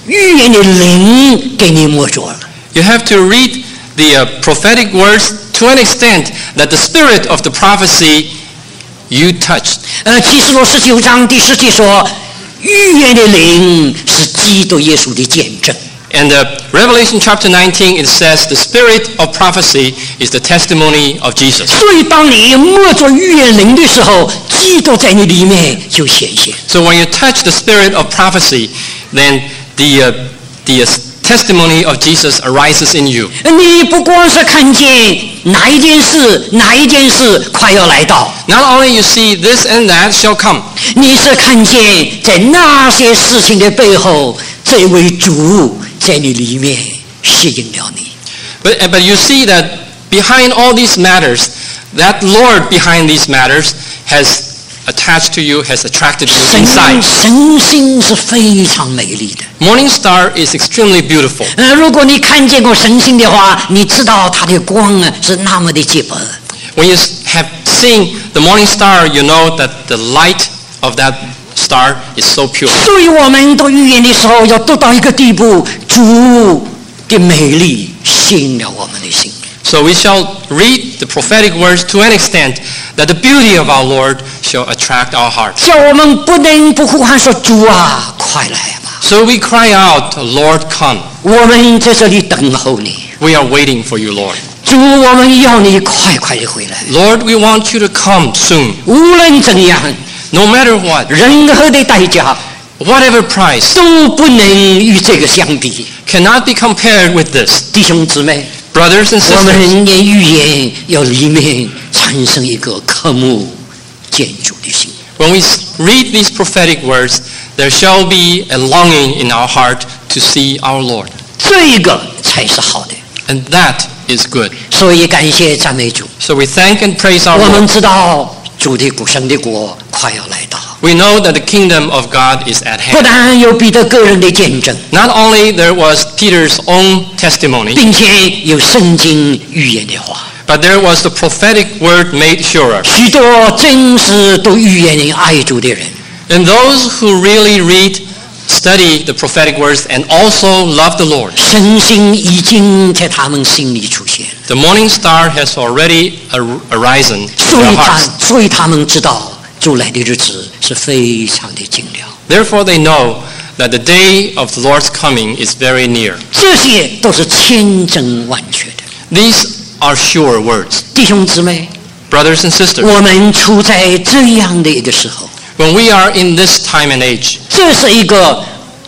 预言的灵给你摸着了。 You have to read the uh, prophetic words to an extent that the spirit of the prophecy you touched. 呃，启示录十九章第十节说，预言的灵是基督耶稣的见证。 And uh, Revelation chapter nineteen, it says the spirit of prophecy is the testimony of Jesus. 所以当你摸着预言灵的时候，基督在你里面就显现。 So when you touch the spirit of prophecy, then the, uh, the uh, testimony of Jesus arises in you. 你不光是看见哪一件事，哪一件事快要来到， Not only you see this and that shall come, 你是看见在那些事情的背后，这位主在你里面吸引了你。 but, but you see that behind all these matters, that Lord behind these matters has attached to you, has attracted you 神 inside. 神星是非常美丽的。 Morning star is extremely beautiful. 呃，如果你看见过神星的话，你知道它的光啊是那么的洁白。 When you have seen the morning star, you know that the light of that star is so pure. 所以我们读预言的时候，要读到一个地步，主的美丽吸引了我们的心。 So we shall read the prophetic words to an extent that the beauty of our Lord shall attract our hearts. 叫我们不能不呼喊说：“主啊，快来吧！ So we cry out, Lord, come. 我们在这里等候你。 We are waiting for you, Lord. 主，我们要你快快的回来。 Lord, we want you to come soon. 无论怎样， No matter what, 任何的代价 whatever price, 都不能与这个相比。 cannot be compared with this. 弟兄姊妹， Brothers and 我 sisters, 们念预言要里面产生一个渴慕见主的心。 when we read these prophetic words, there shall be a longing in our heart to see our Lord. 这个才是好的。 And that is good. 所以感谢赞美主。 So we thank and praise our 我们 Lord. 知道主的古神的国快要来到， We know that the kingdom of God is at 不 hand. 但有彼得个人的见证， Not only there was Peter's own testimony, 并且有圣经预言的话。 but there was the prophetic word made surer. 许多真是都预言爱主的人， And those who really read, study the prophetic words and also love the Lord. 神星已经在他们心里出现， The morning star has already ar- arisen in 所 their 以他 hearts. 所以他们知道主来的日子是非常的近了。 Therefore they know that the day of the Lord's coming is very near. 这些都是千真万确的。 These are sure words. 弟兄姊妹， Brothers and sisters, 我们处在这样的一个时候， when we are in this time and age, 这是一个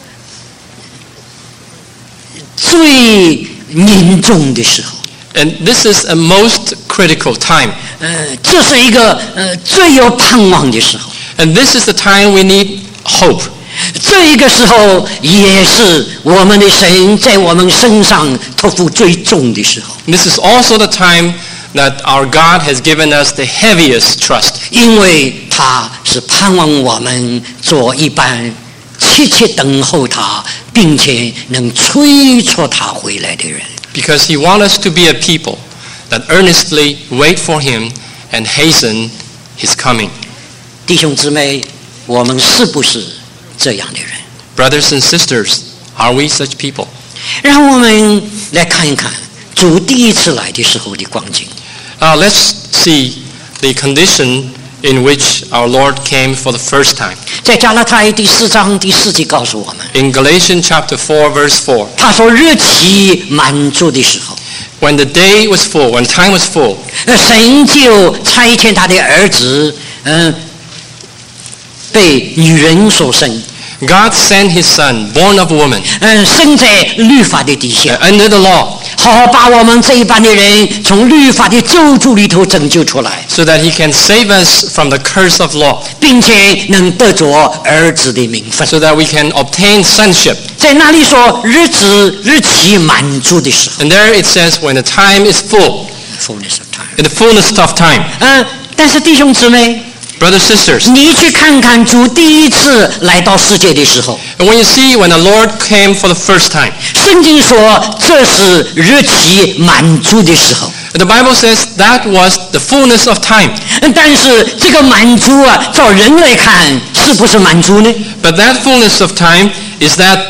最严重的时候， and this is a most critical time, 呃，这是一个呃最有盼望的时候， and this is the time we need hope. 这一个时候也是我们的神在我们身上托付最重的时候， This is also the time that our God has given us the heaviest trust, 因为他是盼望我们做一般切切等候他，并且能催促他回来的人。 because He wants us to be a people that earnestly wait for Him and hasten His coming. 弟兄姊妹，我们是不是这样的人？ Brothers and sisters, are we such people? 让我们来看一看主第一次来的时候的光景。 Uh, let's see the condition in which our Lord came for the first time. 在加拉太第四章第四节告诉我们， In Galatians chapter four, verse four, 他说日期满足的时候， when the day was full, when time was full, 呃神就差遣他的儿子，嗯、被女人所生， God sent His Son, born of a woman, 嗯、生在律法的底下， under the law, 好把我们这一般的人从律法的咒诅里头拯救出来， so that He can save us from the curse of law, 并且能得着儿子的名分。 so that we can obtain sonship. 在那里说日子日期满足的时候 And there it says, when the time is full, ，fullness of time。 in the fullness of time. 嗯、但是弟兄姊妹， Brothers, sisters, 你去看看主第一次来到世界的时候， and when you see when the Lord came for the first time, 圣经说这是日期满足的时候。 the Bible says that was the fullness of time. 嗯但是这个满足啊，照人来看是不是满足呢？ But that fullness of time, is that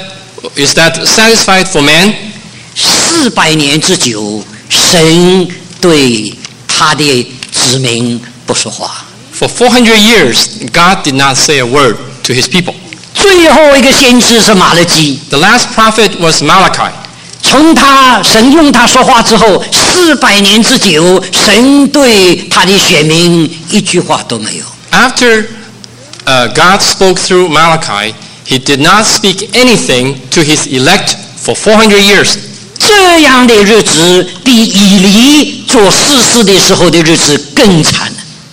Is that satisfied for man? 四百年之久，神对他的子民不说话。 For four hundred years, God did not say a word to his people. 最后一个先知是马勒基， The last prophet was Malachi. 从他神用他说话之后，四百年之久，神对他的选民一句话都没有。 After uh, God spoke through Malachi, he did not speak anything to his elect for four hundred years. 这样的日子比以利做士师的时候的日子更惨。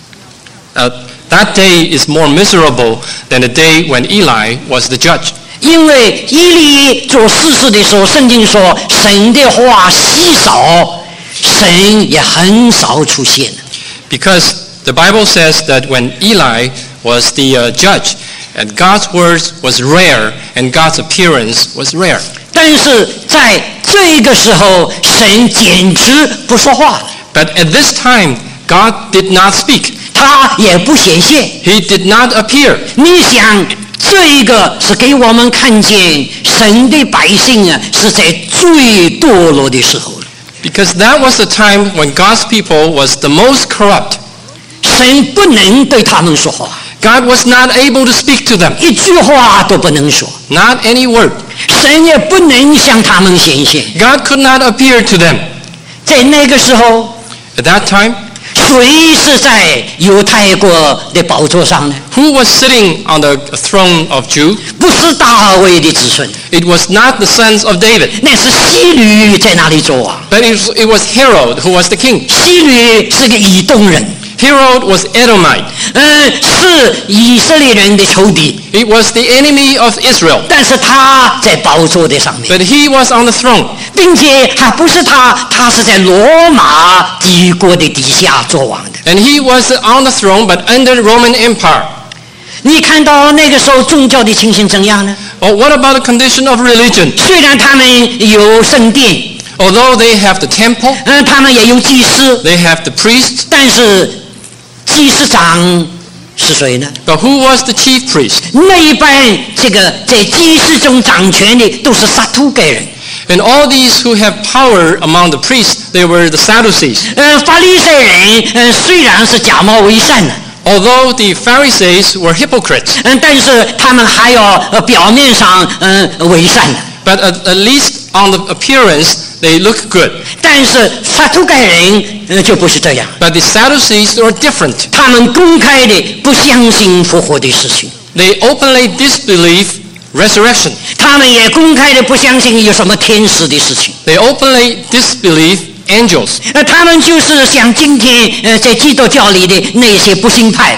Uh, that day is more miserable than the day when Eli was the judge. 因为以利做士师的时候，圣经说神的话稀少，神也很少出现。 Because the Bible says that when Eli was the uh, judge, and God's words was rare, and God's appearance was rare. 但是在这个时候，神简直不说话了， But at this time, God did not speak. 他也不显现。 He did not appear. 你想，这一个是给我们看见神的百姓啊，是在最堕落的时候了。 Because that was the time when God's people was the most corrupt. 神不能对他们说话， God was not able to speak to them. 一句话都不能说。 Not any word. 神也不能向他们显现。 God could not appear to them. 在那个时候， At that time, 谁是在犹太国的宝座上呢？ who was sitting on the throne of Judah? 不是大卫的子孙， It was not the sons of David, 那是希律在那里做王。 but it was, it was Herod who was the king. 希律是个以东人， Herod was Edomite. 嗯，是以色列人的仇敌， He was the enemy of Israel, 但是他在宝座的上面， but he was on the throne. 并且还不是他，他是在罗马帝国的底下做王的。 And he was on the throne, but under the Roman Empire. 你看到那个时候宗教的情形怎样呢？ Well, what about the condition of religion? 虽然他们有圣殿， Although they have the temple, 嗯，他们也有祭司， they have the priests, 但是祭司长是谁呢？ but who was the chief priest? 那一般这个在祭司中掌权的都是撒都该人。 And all these who have power among the priests, they were the Sadducees. 呃，法利赛人，呃，虽然是假冒为善的， Although the Pharisees were hypocrites, 嗯，但是他们还要呃表面上嗯、呃、为善的。 but at, at least on the appearance, they look good. 但是撒都该人呃就不是这样， But the Sadducees were different. 他们公开的不相信复活的事情， They openly disbelieve resurrection. 他们也公开的不相信有什么天使的事情。 They openly disbelieve angels. 呃，他们就是像今天呃在基督教里的那些不信派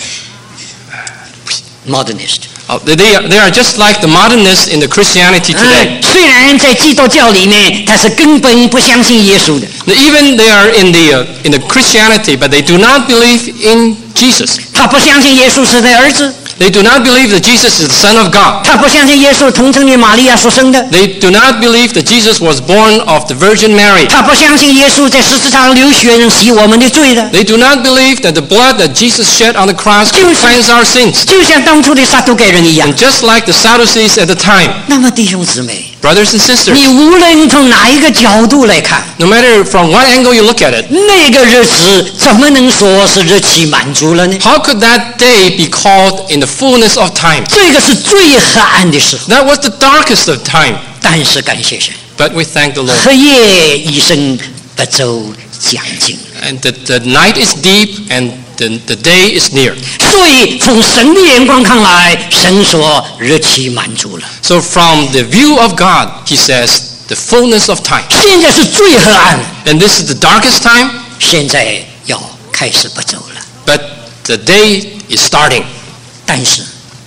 ，modernist。 Uh, they, are, they are just like the modernists in the Christianity 嗯 today.， 虽然在基督教里面，他是根本不相信耶稣的， Even they are in the, uh, in the Christianity, but they do not believe in Jesus. 他不相信耶稣是他的儿子， They do not believe that Jesus is the Son of God. 他不相信耶稣童贞的玛利亚所生的， They do not believe that Jesus was born of the Virgin Mary. 他不相信耶稣在十字架上流血能洗我们的罪的， They do not believe that the blood that Jesus shed on the cross could cleanse our sins. 就像当初的撒都该人一样 And。just like the Sadducees at the time, 那么弟兄姊妹， brothers and sisters, 你无论从哪一个角度来看， no matter from what angle you look at it, 那个日子怎么能说是日期满足了呢？ how could that day be called in the fullness of time? 这个是最黑暗的时候， That was the darkest of time. 但是感谢神， But we thank the Lord. 黑夜已深，不走将近。 And the, the night is deep and the, the day is near. 所以从神的眼光看来，神说日期满足了。 So from the view of God, he says, the fullness of time. 现在是最黑暗， And this is the darkest time, 现在要开始不走了。 but the day is starting. 但是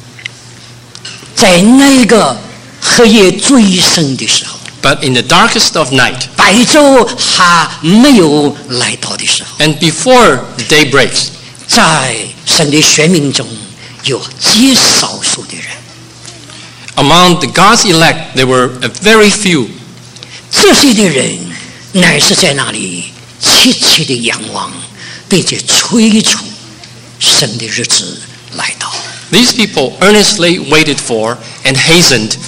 在那个黑夜最深的时候， But in the darkest of night, 白昼还没有来到的时候， and before the day breaks, 在神的选民中有极少数的人， among the God's elect, there were a very few. 这些的人乃是在那里切切的仰望，并且催促神的日子来到。 These people earnestly waited for and hastened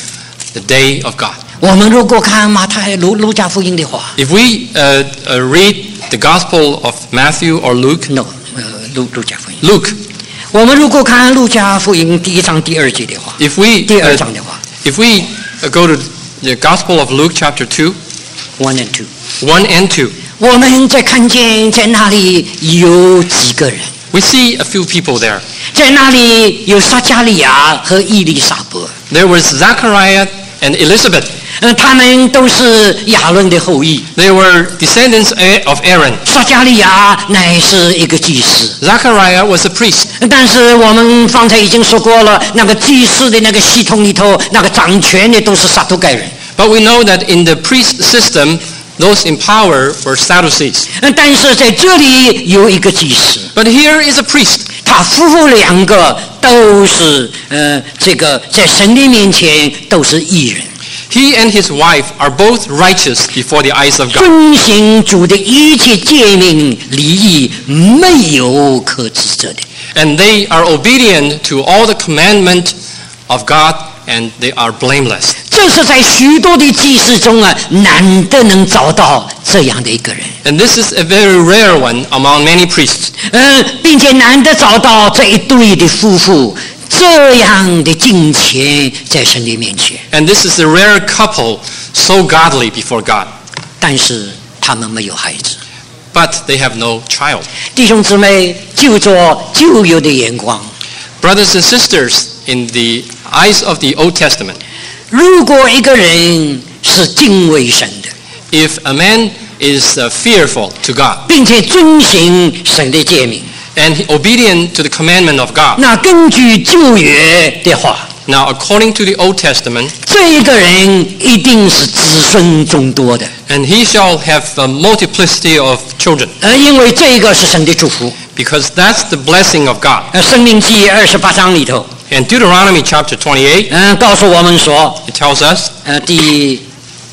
the day of God. 我们如果看马太、路路加福音的话 If we uh, uh, read the Gospel of Matthew or Luke, ，no， 呃，路路加福音。 Luke, 我们如果看路加福音第一章第二节的话， if we 第二 uh, 章的话 if we uh, go to the Gospel of Luke chapter two, ，one and two， one and two, 我们在看见在那里有几个人， we see a few people there. 在那里有撒加利亚和伊丽莎白， There was Zachariah and Elizabeth. 呃，他们都是亚伦的后裔。 They were descendants of Aaron. 撒加利亚乃是一个祭司， Zachariah was a priest. 但是我们方才已经说过了，那个祭司的那个系统里头，那个掌权的都是撒都该人。 But we know that in the priest system, those in power were Sadducees. 呃但是在这里有一个祭司， But here is a priest. 他夫妇两个都是呃，这个在神的面前都是义人， He and his wife are both righteous before the eyes of God. 遵行主的一切诫命礼仪，没有可指责的。 And they are obedient to all the commandment of God, and they are blameless. 这是在许多的祭司中啊，难得能找到这样的一个人。 And this is a very rare one among many priests. 嗯，并且难得找到这一对的夫妇这样的敬虔在神的面前， And this is a rare couple, so godly before God. 但是他们没有孩子。 But they have no child. 弟兄姊妹，就着旧有的眼光， Brothers and sisters, in the eyes of the Old Testament, 如果一个人是敬畏神的， if a man is uh, fearful to God 并且遵行神的诫命， and obedient to the commandment of God, 那根据旧约的话， now according to the Old Testament, 这一个人一定是子孙众多的， and he shall have a multiplicity of children, 呃，因为这个是神的祝福。 because that's the blessing of God. 呃，生命记二十八章里头， And Deuteronomy chapter twenty-eight, 嗯、告诉我们说， it tells us, 呃，第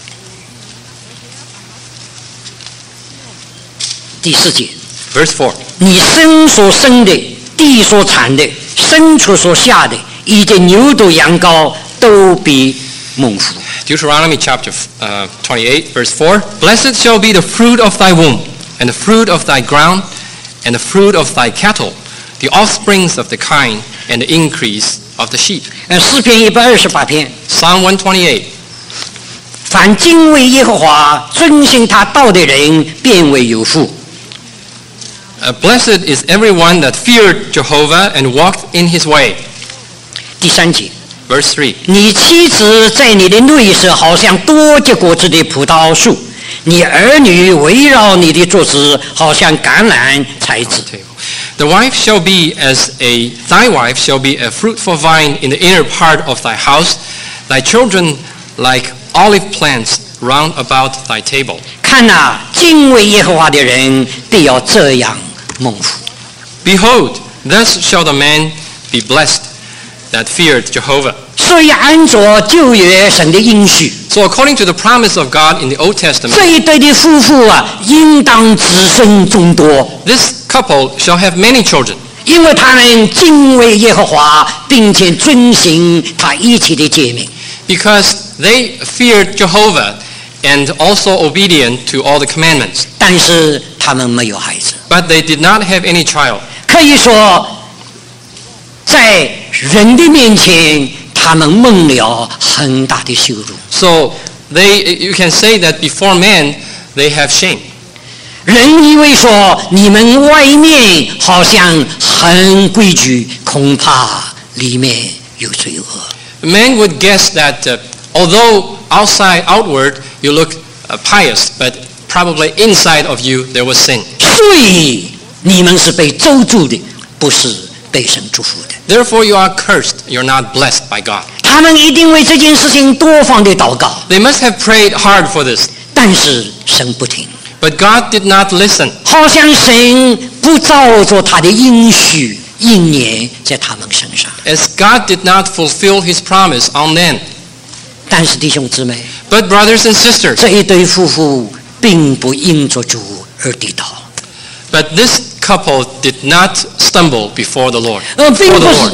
第四节， verse four, 你生所生的，地所产的，牲畜所下的，以及牛犊羊羔，都必蒙福。 Deuteronomy chapter uh, twenty-eight, verse four, Blessed shall be the fruit of thy womb, and the fruit of thy ground, and the fruit of thy cattle, the offsprings of the kine, and the increase of the sheep. 呃，诗篇一百二十八篇， Psalm one twenty-eight, 凡敬畏耶和华、遵行他道的人，便为有福。 uh, Blessed is everyone that feared Jehovah and walked in his way. 第三节， Verse three, 你妻子在你的内舍，好像多结果子的葡萄树；你儿女围绕你的桌子，好像橄榄材子。 The wife shall be as a, thy wife shall be a fruitful vine in the inner part of thy house, thy children like olive plants round about thy table. 看哪、敬畏耶和华的人必要这样蒙福。 Behold, thus shall the man be blessed that feared Jehovah. 所以按着旧约神的应许， So according to the promise of God in the Old Testament, 这一对的夫妇啊，应当子孙众多， this couple shall have many children, 因为他们敬畏耶和华，并且遵行他一切的诫命。 because they feared Jehovah and also obedient to all the commandments. 但是他们没有孩子， But they did not have any child. 可以说，在人的面前，他们蒙了很大的羞辱。 So they, you can say that before man, they have shame. 人以为说你们外面好像很规矩，恐怕里面有罪恶。 Man would guess that uh, although outside, outward, you look uh, pious, but probably inside of you there was sin. 所以你们是被咒诅的，不是被神祝福的。 Therefore you are cursed, you're not blessed by God. 他们一定为这件事情多方的祷告， They must have prayed hard for this, 但是神不听， but God did not listen. 好像神不照着他的应许应验在他们身上。 As God did not fulfill his promise on them. 但是弟兄姊妹， But brothers and sisters, 这一对夫妇并不因着主而跌倒， but this couple did not stumble before the Lord. 呃，并 Before 不 the 是 Lord.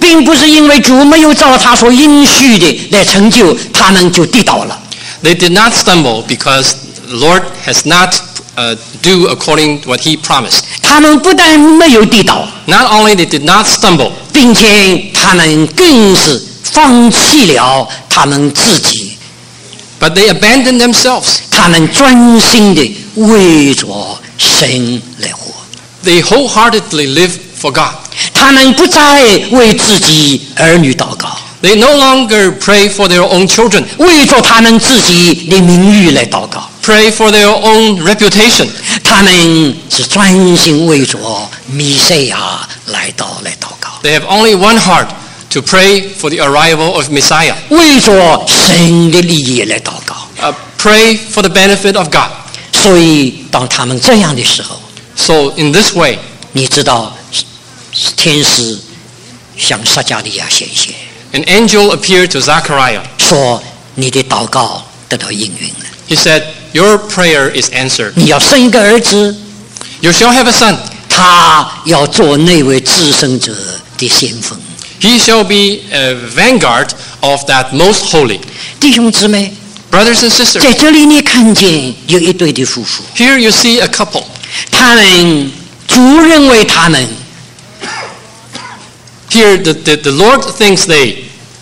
并不是因为主没有照他所应许的来成就，他们就跌倒了。 They did not stumble because the Lord has not uh, do according to what He promised. 他们不但没有跌倒， Not only they did not stumble, 并且他们更是放弃了他们自己， but they abandoned themselves. 他们专心的为着神来活。 They wholeheartedly live for God. 他们不再为自己儿女祷告， They no longer pray for their own children, 为着他们自己的名誉来祷告。 pray for their own reputation. 他们是专心为着弥赛亚来到来祷告， They have only one heart to pray for the arrival of Messiah, 为着神的利益来祷告。 uh, pray for the benefit of God. 所以，当他们这样的时候， So in this way, 你知道，天使向撒迦利亚显现， an angel appeared to Zechariah. 说：“你的祷告得到应允了， He said, your prayer is answered. 你要生一个儿子， You shall have a son. 他要做那位至圣者的先锋。” He shall be a vanguard of that most holy. 弟兄姊妹， Brothers and sisters, 在这里你看见有一对的夫妇， here you see a couple. 他们主认为他们 Here the, the, the Lord thinks they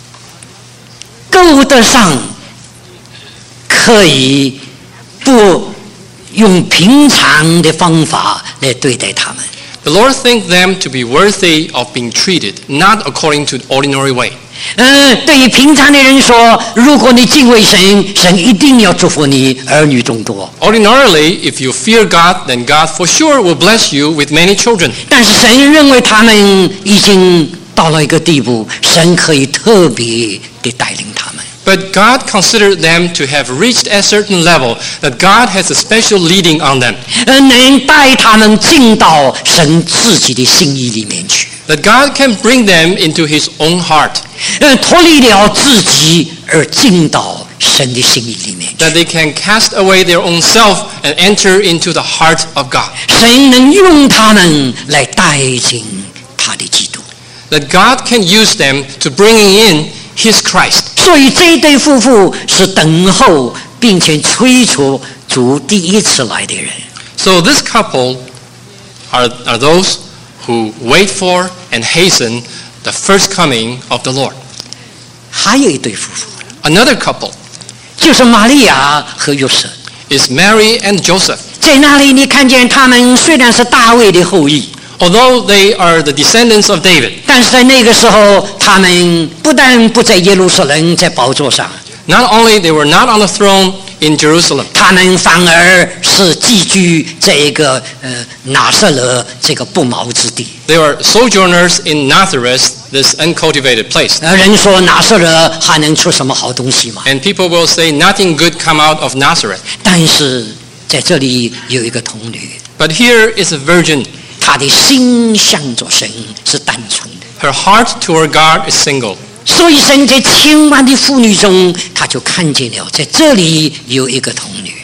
够得上，可以不用平常的方法来对待他们。 The Lord thinks them to be worthy of being treated, not according to the ordinary way. 嗯，对于平常的人说，如果你敬畏神，神一定要祝福你，儿女众多。 Ordinarily, if you fear God, then God for sure will bless you with many children. 但是神认为他们已经到了一个地步，神可以特别的带领他们。 But God considered them to have reached a certain level that God has a special leading on them. 呃，能带他们进到神自己的心意里面去， That God can bring them into His own heart. 呃，脱离了自己而进到神的心意里面去。 That they can cast away their own self and enter into the heart of God. 神能用他们来带进他的基督。 That God can use them to bring in His Christ. 所以这对夫妇是等候并且催促主第一次来的人。 So this couple are, are those who wait for and hasten the first coming of the Lord. 还有一对夫妇， Another couple 就是玛利亚和约瑟。 is Mary and Joseph. 在那里，你看见他们虽然是大卫的后裔， Although they are the descendants of David, 但是在那个时候，他们不但不在耶路撒冷在宝座上， not only they were not on the throne in Jerusalem, 他们反而是寄居在一个呃拿撒勒这个不毛之地。 they were sojourners in Nazareth, this uncultivated place. 呃，人说拿撒勒还能出什么好东西吗？ And people will say nothing good come out of Nazareth. 但是在这里有一个童女， But here is a virgin. 她的心向着神是单纯的， Her heart toward God is single. 所以神在千万的妇女中，他就看见了在这里有一个童女。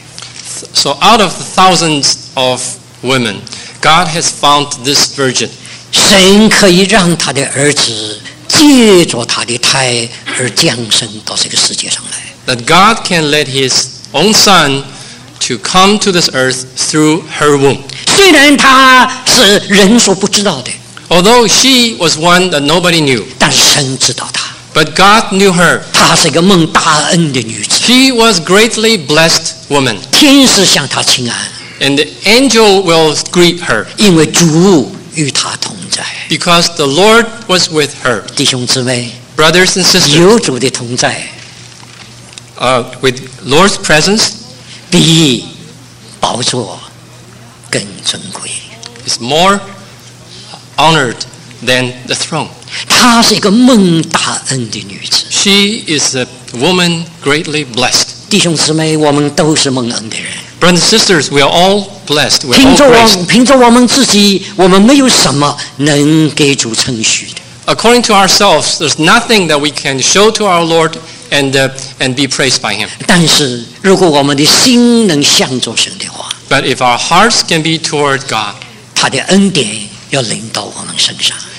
So out of the thousands of women, God has found this virgin. 神可以让他的儿子借着他的胎而降生到这个世界上来。 That God can let His own Son to come to this earth through her womb. 虽然他是人所不知道的， Although she was one that nobody knew, 但是神知道她， but God knew her. 她是一个蒙大恩的女子。 She was greatly blessed woman, 天使向她请安， and the angel will greet her 因为主与她同在。 because the Lord was with her. 弟兄姊妹， Brothers and sisters, 有主的同在， uh, with Lord's presence 比宝座更尊贵。 is more honored than the throne. 她是一个蒙大恩的女子。 She is a woman greatly blessed. 弟兄姊妹，我们都是蒙恩的人。 Brothers and sisters, we are all blessed. We are 凭 all 着 graced. 我凭着我们自己，我们没有什么能给主称许的。 According to ourselves, there's nothing that we can show to our Lord and, uh, and be praised by Him. 但是如果我们的心能向着神的话， But if our hearts can be toward God, 他的恩典要临到我们身上。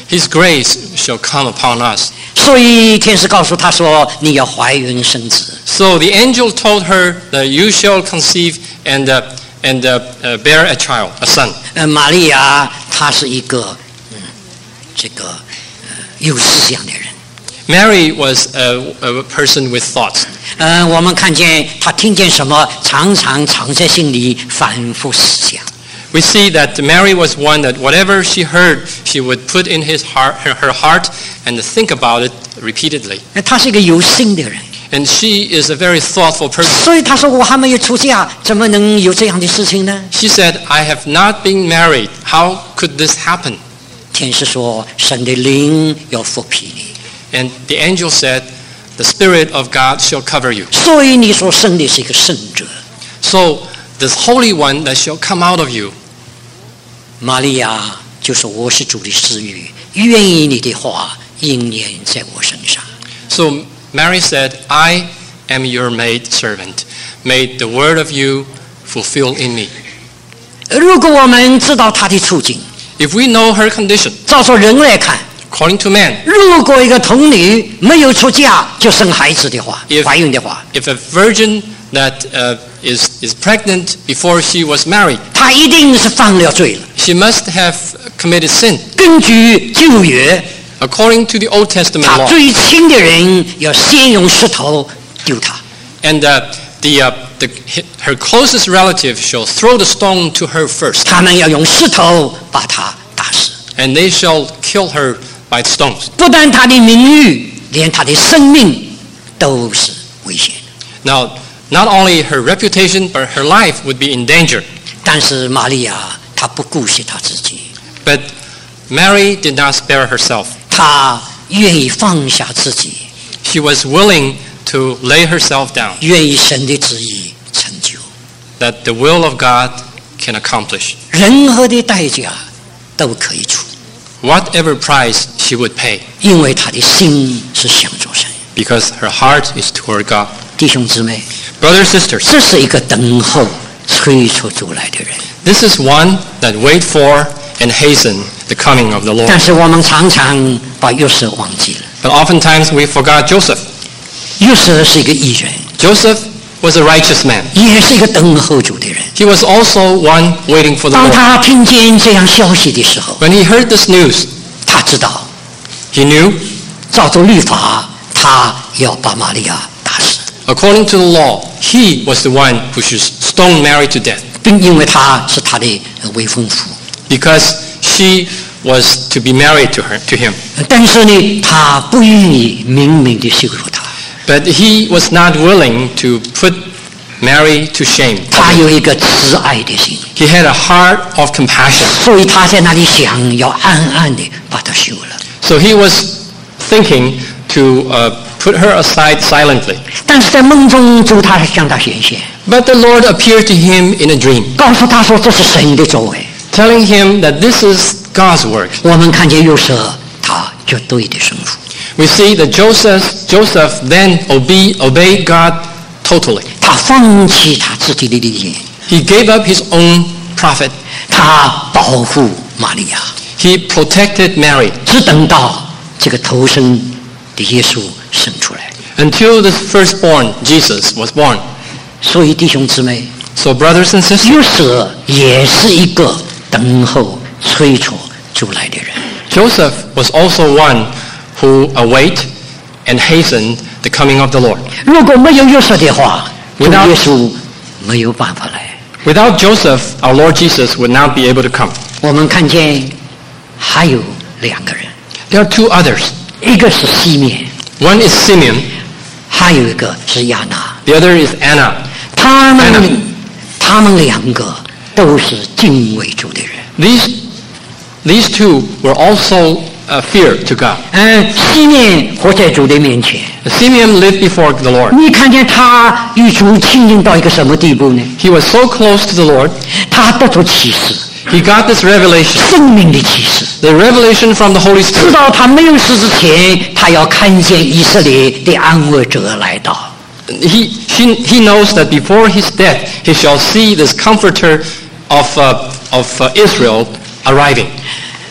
His grace shall come upon us. 所以天使告诉他说：“你要怀孕生子。” So the angel told her that you shall conceive and uh, and uh, uh, bear a child, a son. 呃，玛利亚她是一个嗯，这个呃有思想的人。 Mary was a, a person with thoughts. 嗯、呃，我们看见她听见什么，常常藏在心里，反复思想。 We see that Mary was one that whatever she heard, she would put in his heart, her, her heart and think about it repeatedly. 她是一个有心的人， And she is a very thoughtful person. 所以她说：“我还没有出嫁，怎么能有这样的事情呢 She said, I have not been married. How could this happen?？” 天使说：“神的灵要覆庇你， And the angel said, the Spirit of God shall cover you. 所以你所生的是一个圣者。” So this Holy One that shall come out of you. 玛利亚就说：“我是主的使女，愿意你的话应验在我身上。” So Mary said, I am your maid servant. May the word of you fulfill in me. 如果我们知道她的处境， If we know her condition, 照说人来看， according to man, 如果一个童女没有出嫁就生孩子的话， If- 怀孕的话， if a virgin that uh, is, is pregnant before she was married, 她一定是犯了罪了。 she must have committed sin. 根据旧约， According to the Old Testament 她 law. 最亲的人要先用石头丢她。 And uh, the, uh, the, her closest relative shall throw the stone to her first. 他们要用石头把她打死。 And they shall kill her by stones. 不但她的名誉，连她的生命都是危险的。 Now, not only her reputation, but her life would be in danger. 但是玛利亚她不顾惜她自己， But Mary did not spare herself. 她愿意放下自己， She was willing to lay herself down, 愿意神的旨意成就， that the will of God can accomplish. 任何的代价都可以出， Whatever price she would pay, 因为她的心是向着神。 because her heart is toward God. 弟兄姊妹， Brothers, sisters, 这是一个等候催促主来的人， this is one that wait for and hasten the coming of the Lord. 但是我们常常把约瑟忘记了。 But oftentimes we forgot Joseph. 约瑟是一个义人， Joseph was a righteous man. 也是一个等候主的人。 He was also one waiting for the 当 Lord. 他听见这样消息的时候， When he heard this news, 他知道 he knew, 照着律法，他要把玛利亚打死， according to the law, he was the one who should stone Mary to death, 并因为他是他的未婚夫。 because she was to be married to her, to him. 但是呢，他不愿意明明的羞辱他， But he was not willing to put Mary to shame. 他有一个慈爱的心， He had a heart of compassion. 所以他在那里想要暗暗的把她休了。 So he was thinking to uh, put her aside silently. 但是在梦中，主他向他显现， But the Lord appeared to him in a dream, 告诉他说这是神的作为。 telling him that this is God's work. 我们看见约瑟，他绝对的顺服， We see that Joseph, Joseph then obey, obeyed God totally. 他放弃他自己的利益， He gave up his own profit. 他保护玛利亚， He protected Mary 只等到这个头生的耶稣生出来。 until this firstborn, Jesus, was born. 所以弟兄姊妹， So brothers and sisters, 约瑟也是一个等候催促主来的人。 Joseph was also one who await and hastened the coming of the Lord. 如果没有约瑟的话，主 Without- 耶稣没有办法来。 Without Joseph, our Lord Jesus would not be able to come. 我们看见还有两个人， There are two others. 一个是西面， One is Simeon, 还有一个是亚拿。 the other is Anna. 他 Anna 们他们两个都是敬畏主的人。 These, these two were also uh, fear to God. 嗯，西面活在主的面前， Simeon lived before the Lord. 你看见他与主亲近到一个什么地步呢？ He was so close to the Lord. 他得着启示， He got this revelation, 生命的启示， the revelation from the Holy 知 Spirit. 道他没有死之前，他要看见以色列的安慰者来到。 He, he, he knows that before his death, he shall see this comforter of, uh, of uh, Israel arriving.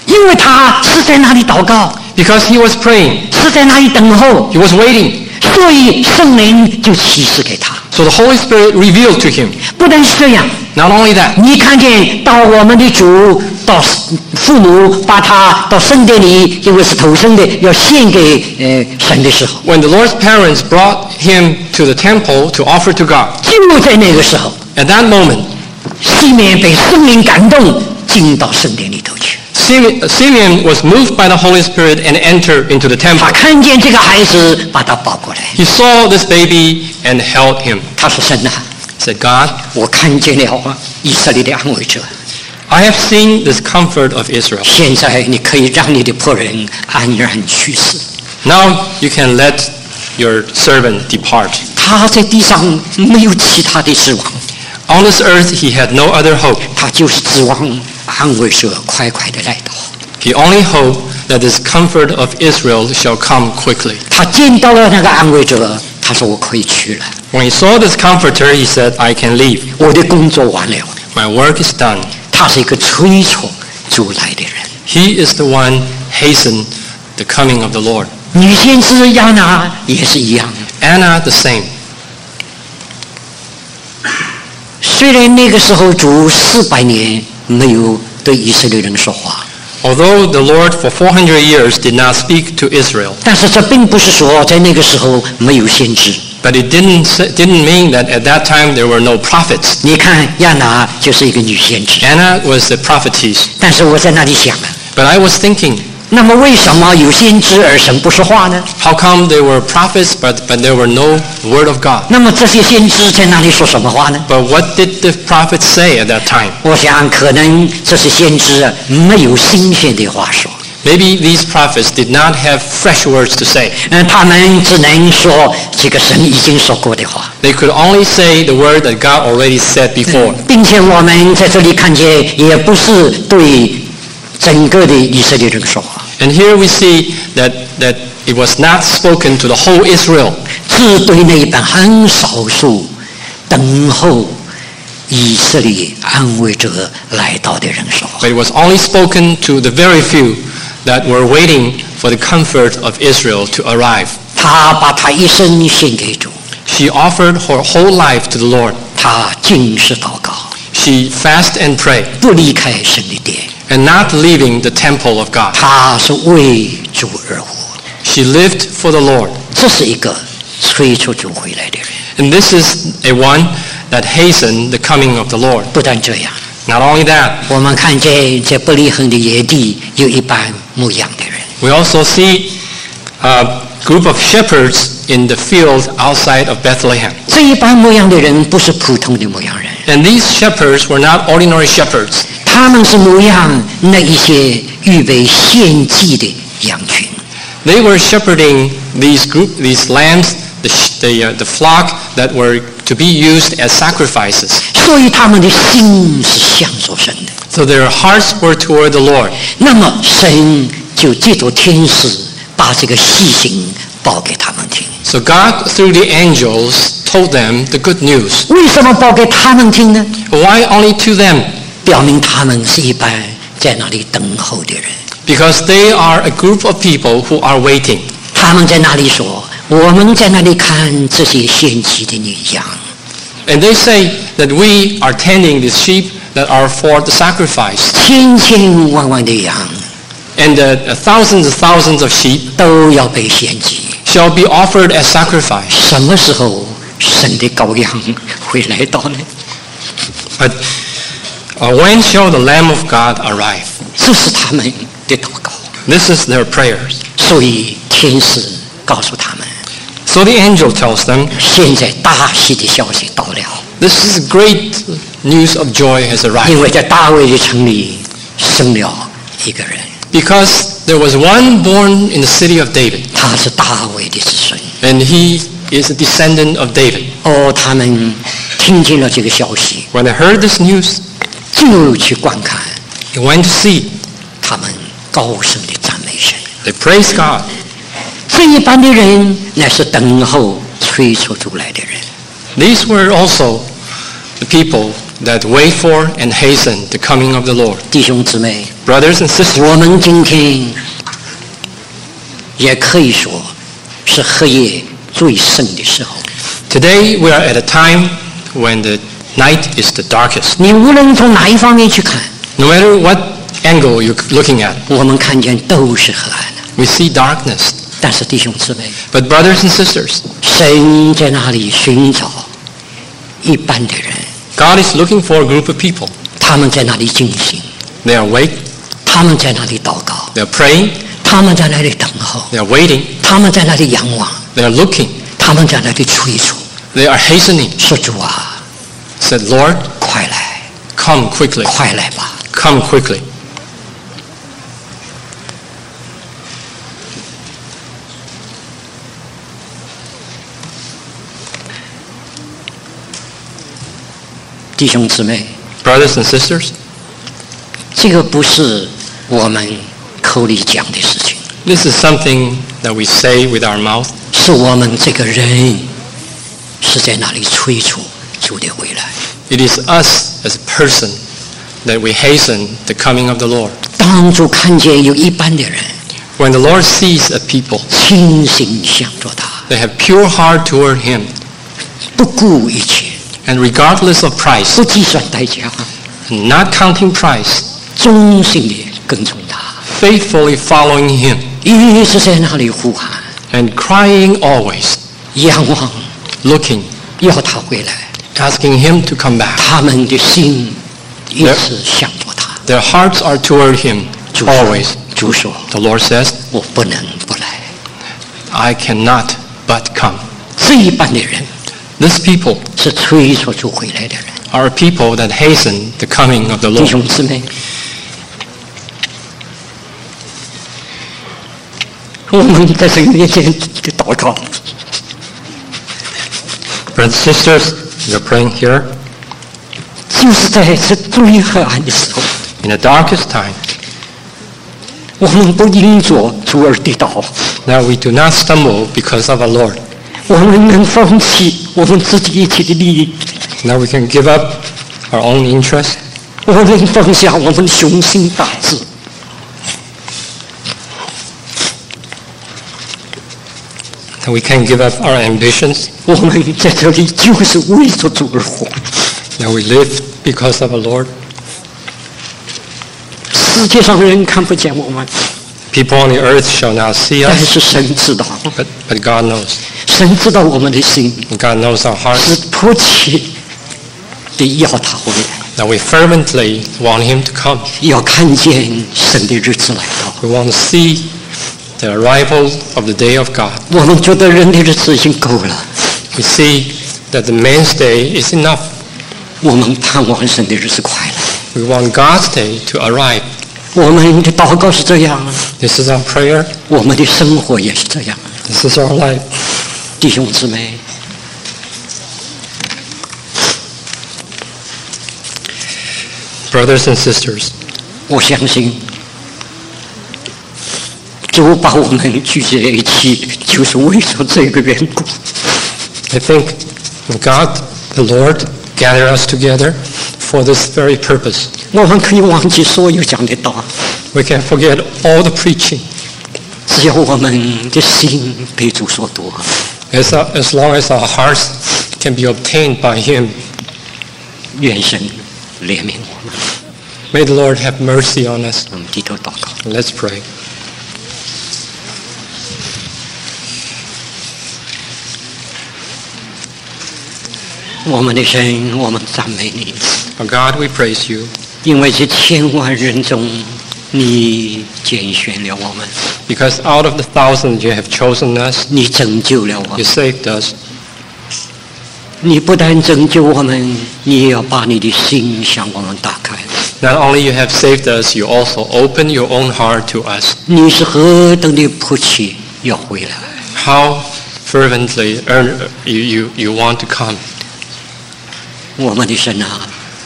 因为他是在那里祷告， Because he was praying, 是在那里等候， he was waiting. 所以圣灵就启示给他。 So the Holy Spirit revealed to him. 不但是这样， Not only that, 你看见到我们的主，到父母把他到圣殿里，因为是头生的，要献给呃神的时候， when the Lord's parents brought him to the temple to offer to God, 就在那个时候， at that moment, 西面被圣灵感动，进到圣殿里头去。 Simeon, Simeon was moved by the Holy Spirit and entered into the 他 temple. 看见这个孩子，把他抱过来。 He saw this baby and held him. 他说：“神啊， He said, God, 我看见了以色列的安慰者， I have seen this comfort of Israel. 现在你可以让你的仆人安然去世。 Now you can let your servant depart. 他在地上没有其他的指望， On this earth he had no other hope. 他就是指望安慰者快快的来到。 He only hoped that this comfort of Israel shall come quickly. 他见到了那个安慰者，他说：我可以去了， When he saw this comforter, he said, I can leave. 我的工作完了。 My work is done. 他是一个催促主来的人。 He is the one hasten the coming of the Lord. 女先知亚拿也是一样， Anna the same. 虽然那个时候主四百年没有对以色列人说话， Although the Lord for four hundred years did not speak to Israel, 但是这并不是说在那个时候没有先知。 but it didn't say- didn't mean that at that time there were no prophets. 你看亚拿就是一个女先知， Anna was a prophetess. 但是我在那里想啊， But I was thinking, 那么为什么有先知而神不说话呢？ how come there were prophets but, but there were no word of God? 那么这些先知在那里说什么话呢？ But what did the prophets say at that time? 我想可能这些先知啊没有新鲜的话说， Maybe these prophets did not have fresh words to say. 嗯，他们只能说这个神已经说过的话， They could only say the word that God already said before. 并且我们在这里看见，也不是对整个的以色列人说话， And here we see that, that it was not spoken to the whole Israel, 只对那一班很少数等候以色列安慰者来到的人说话。 but it was only spoken to the very few that were waiting for the comfort of Israel to arrive. 他把他一生献给主， She offered her whole life to the Lord. 他尽是祷告， She fasted and prayed, 不离开神的殿， and not leaving the temple of God. 他是为主而活。 She lived for the Lord. 这是一个催促主回来的人。 And this is a one that hastened the coming of the Lord. 不但这样， Not only that, 我们看见在伯利恒的野地有一班牧羊的人， we also see a group of shepherds in the field outside of Bethlehem. 这一班牧羊的人不是普通的牧羊人， And these shepherds were not ordinary shepherds. 他们是牧羊那一些预备献祭的羊群。 They were shepherding these group, these lambs, the, sh- the, uh, the flock that were to be used as sacrifices. 所以他们的心是向着神的。 So their hearts were toward the Lord. 那么神就借着天使把这个细心报给他们听。 So God, through the angels, told them the good news. 为什么报给他们听呢？ Why only to them? 表明他们是一般在那里等候的人。 Because they are a group of people who are waiting. 他们在那里说：“我们在那里看这些献祭的女羊。 And they say that we are tending the sheep that are for the sacrifice. 千千万万的羊 And the uh, thousands and thousands of sheep 都要被献祭。 shall be offered as sacrifice. 什么时候神的羔羊会来到呢？ But uh, when shall the Lamb of God arrive? 这是他们的祷告。 This is their prayers. 所以天使告诉他们， So the angel tells them, 现在大喜的消息到了， this is great news of joy has 因 arrived. 为在大卫的城里生了一个人， Because there was one born in the city of David, 他是大卫的子孙。 and he is a descendant of David. 哦，他们听见了这个消息， When they heard this news, 就去观看， they went to see. 他们高声的赞美神。 They praised God. 这一般的人乃是等候催促主来的人。 These were also the people that wait for and hasten the coming of the Lord. 弟兄姊妹， Brothers and sisters, 我们今天也可以说是黑夜最深的时候。 today we are at a time when the night is the darkest. 你无论从哪一方面去看， No matter what angle you're looking at, 我们看见都是黑暗的。 we see darkness. 但是弟兄姊妹， But brothers and sisters, 神在那里寻找一般的人， God is looking for a group of people. 他们在那里进行， They are awake, 他们在那里祷告， they are praying, 他们在那里等候， they are waiting, 他们在那里仰望， they are looking, 他们在那里催促， they are hastening. 说主啊， Said, Lord, 快来， come quickly, 快来吧！ come quickly. 弟兄姊妹， Brothers and sisters, 这个不是我们口里讲的事情， this is something that we say with our mouth. 是我们这个人是在那里催促主的回来。 It is us as a person that we hasten the coming of the Lord. 当主看见有一般的人 When the Lord sees a people, 倾心向着他， they have pure heart toward Him, 不顾一切， and regardless of price, 不计算代价， not counting price, 忠心的跟从他， faithfully following Him, 一直在那里呼喊、 and crying always, 仰望， looking, 要他回来。 asking Him to come back. 他们的心一直向着他。 Their hearts are toward Him 主说 always. 主说 The Lord says, 我不能不来。 I cannot but come. 这一般的人 This people 是催促主回来的人。 are a people that hasten the coming of the 弟 Lord. 兄姊妹，我们在神面前的祷告， Brothers and sisters, you're praying here 就是在这最黑暗的时候， in the darkest time. 我们不因着主而跌倒， Now we do not stumble because of our Lord. 我们能放弃我们自己一切的利益， Now we can give up our own interest. 我们能放下我们的雄心大志， And we can give up our ambitions. 我们在这里就是为着主而活。 Now we live because of our Lord. 世界上人看不见我们， People on the earth shall not see 但 us, 是神知道， but, but God knows. 神知道我们的心 And God knows our 是 hearts. 迫切的要他回来， Now we fervently want Him to come. 要看见神的日子来到。 We want to see the arrival of the day of God. 我们觉得人的日子已经够了， We see that the man's day is enough. 我们盼望神的日子快来。 We want God's day to arrive. 我们的祷告是这样， This is our prayer. 我们的生活也是这样。 This is our life. 弟兄姊妹， Brothers and sisters, 我相信主把我们聚在一起，就是为了这个缘故。 I think God, the Lord, gathered us together for this very purpose. 我们可以忘记所有讲的道， We can forget all the preaching 只要我们的心被主所夺， as, as long as our hearts can be obtained by Him. 愿神怜悯我们。 May the Lord have mercy on us. 我们低头祷告。 Let's pray. 我们的神，我们赞美你， Our God, we praise You 因为这千万人中，你拣选了我们， because out of the thousands You have chosen us, 你拯救了我 You 们。 saved us. 你不但拯救我们，你也要把你的心向我们打开。 Not only You have saved us, You also open Your own heart to us. 你是何等的迫切要回来， How fervently earn, you, you, you want to come. 我们的神啊！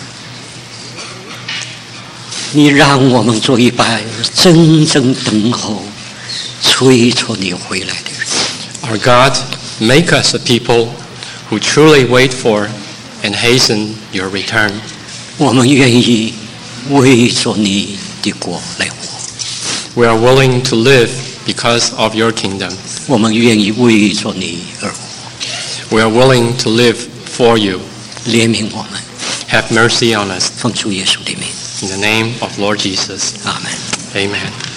你让我们做一班真正等候、催促你回来的人。 Our God, make us a people who truly wait for and hasten your return. 我们愿意为着你的国来活， We are willing to live because of your kingdom. 我们愿意为着你而活， We are willing to live for you. 怜悯我们， Have mercy on us. 奉主耶稣的名， In the name of Lord Jesus. 阿门。 Amen.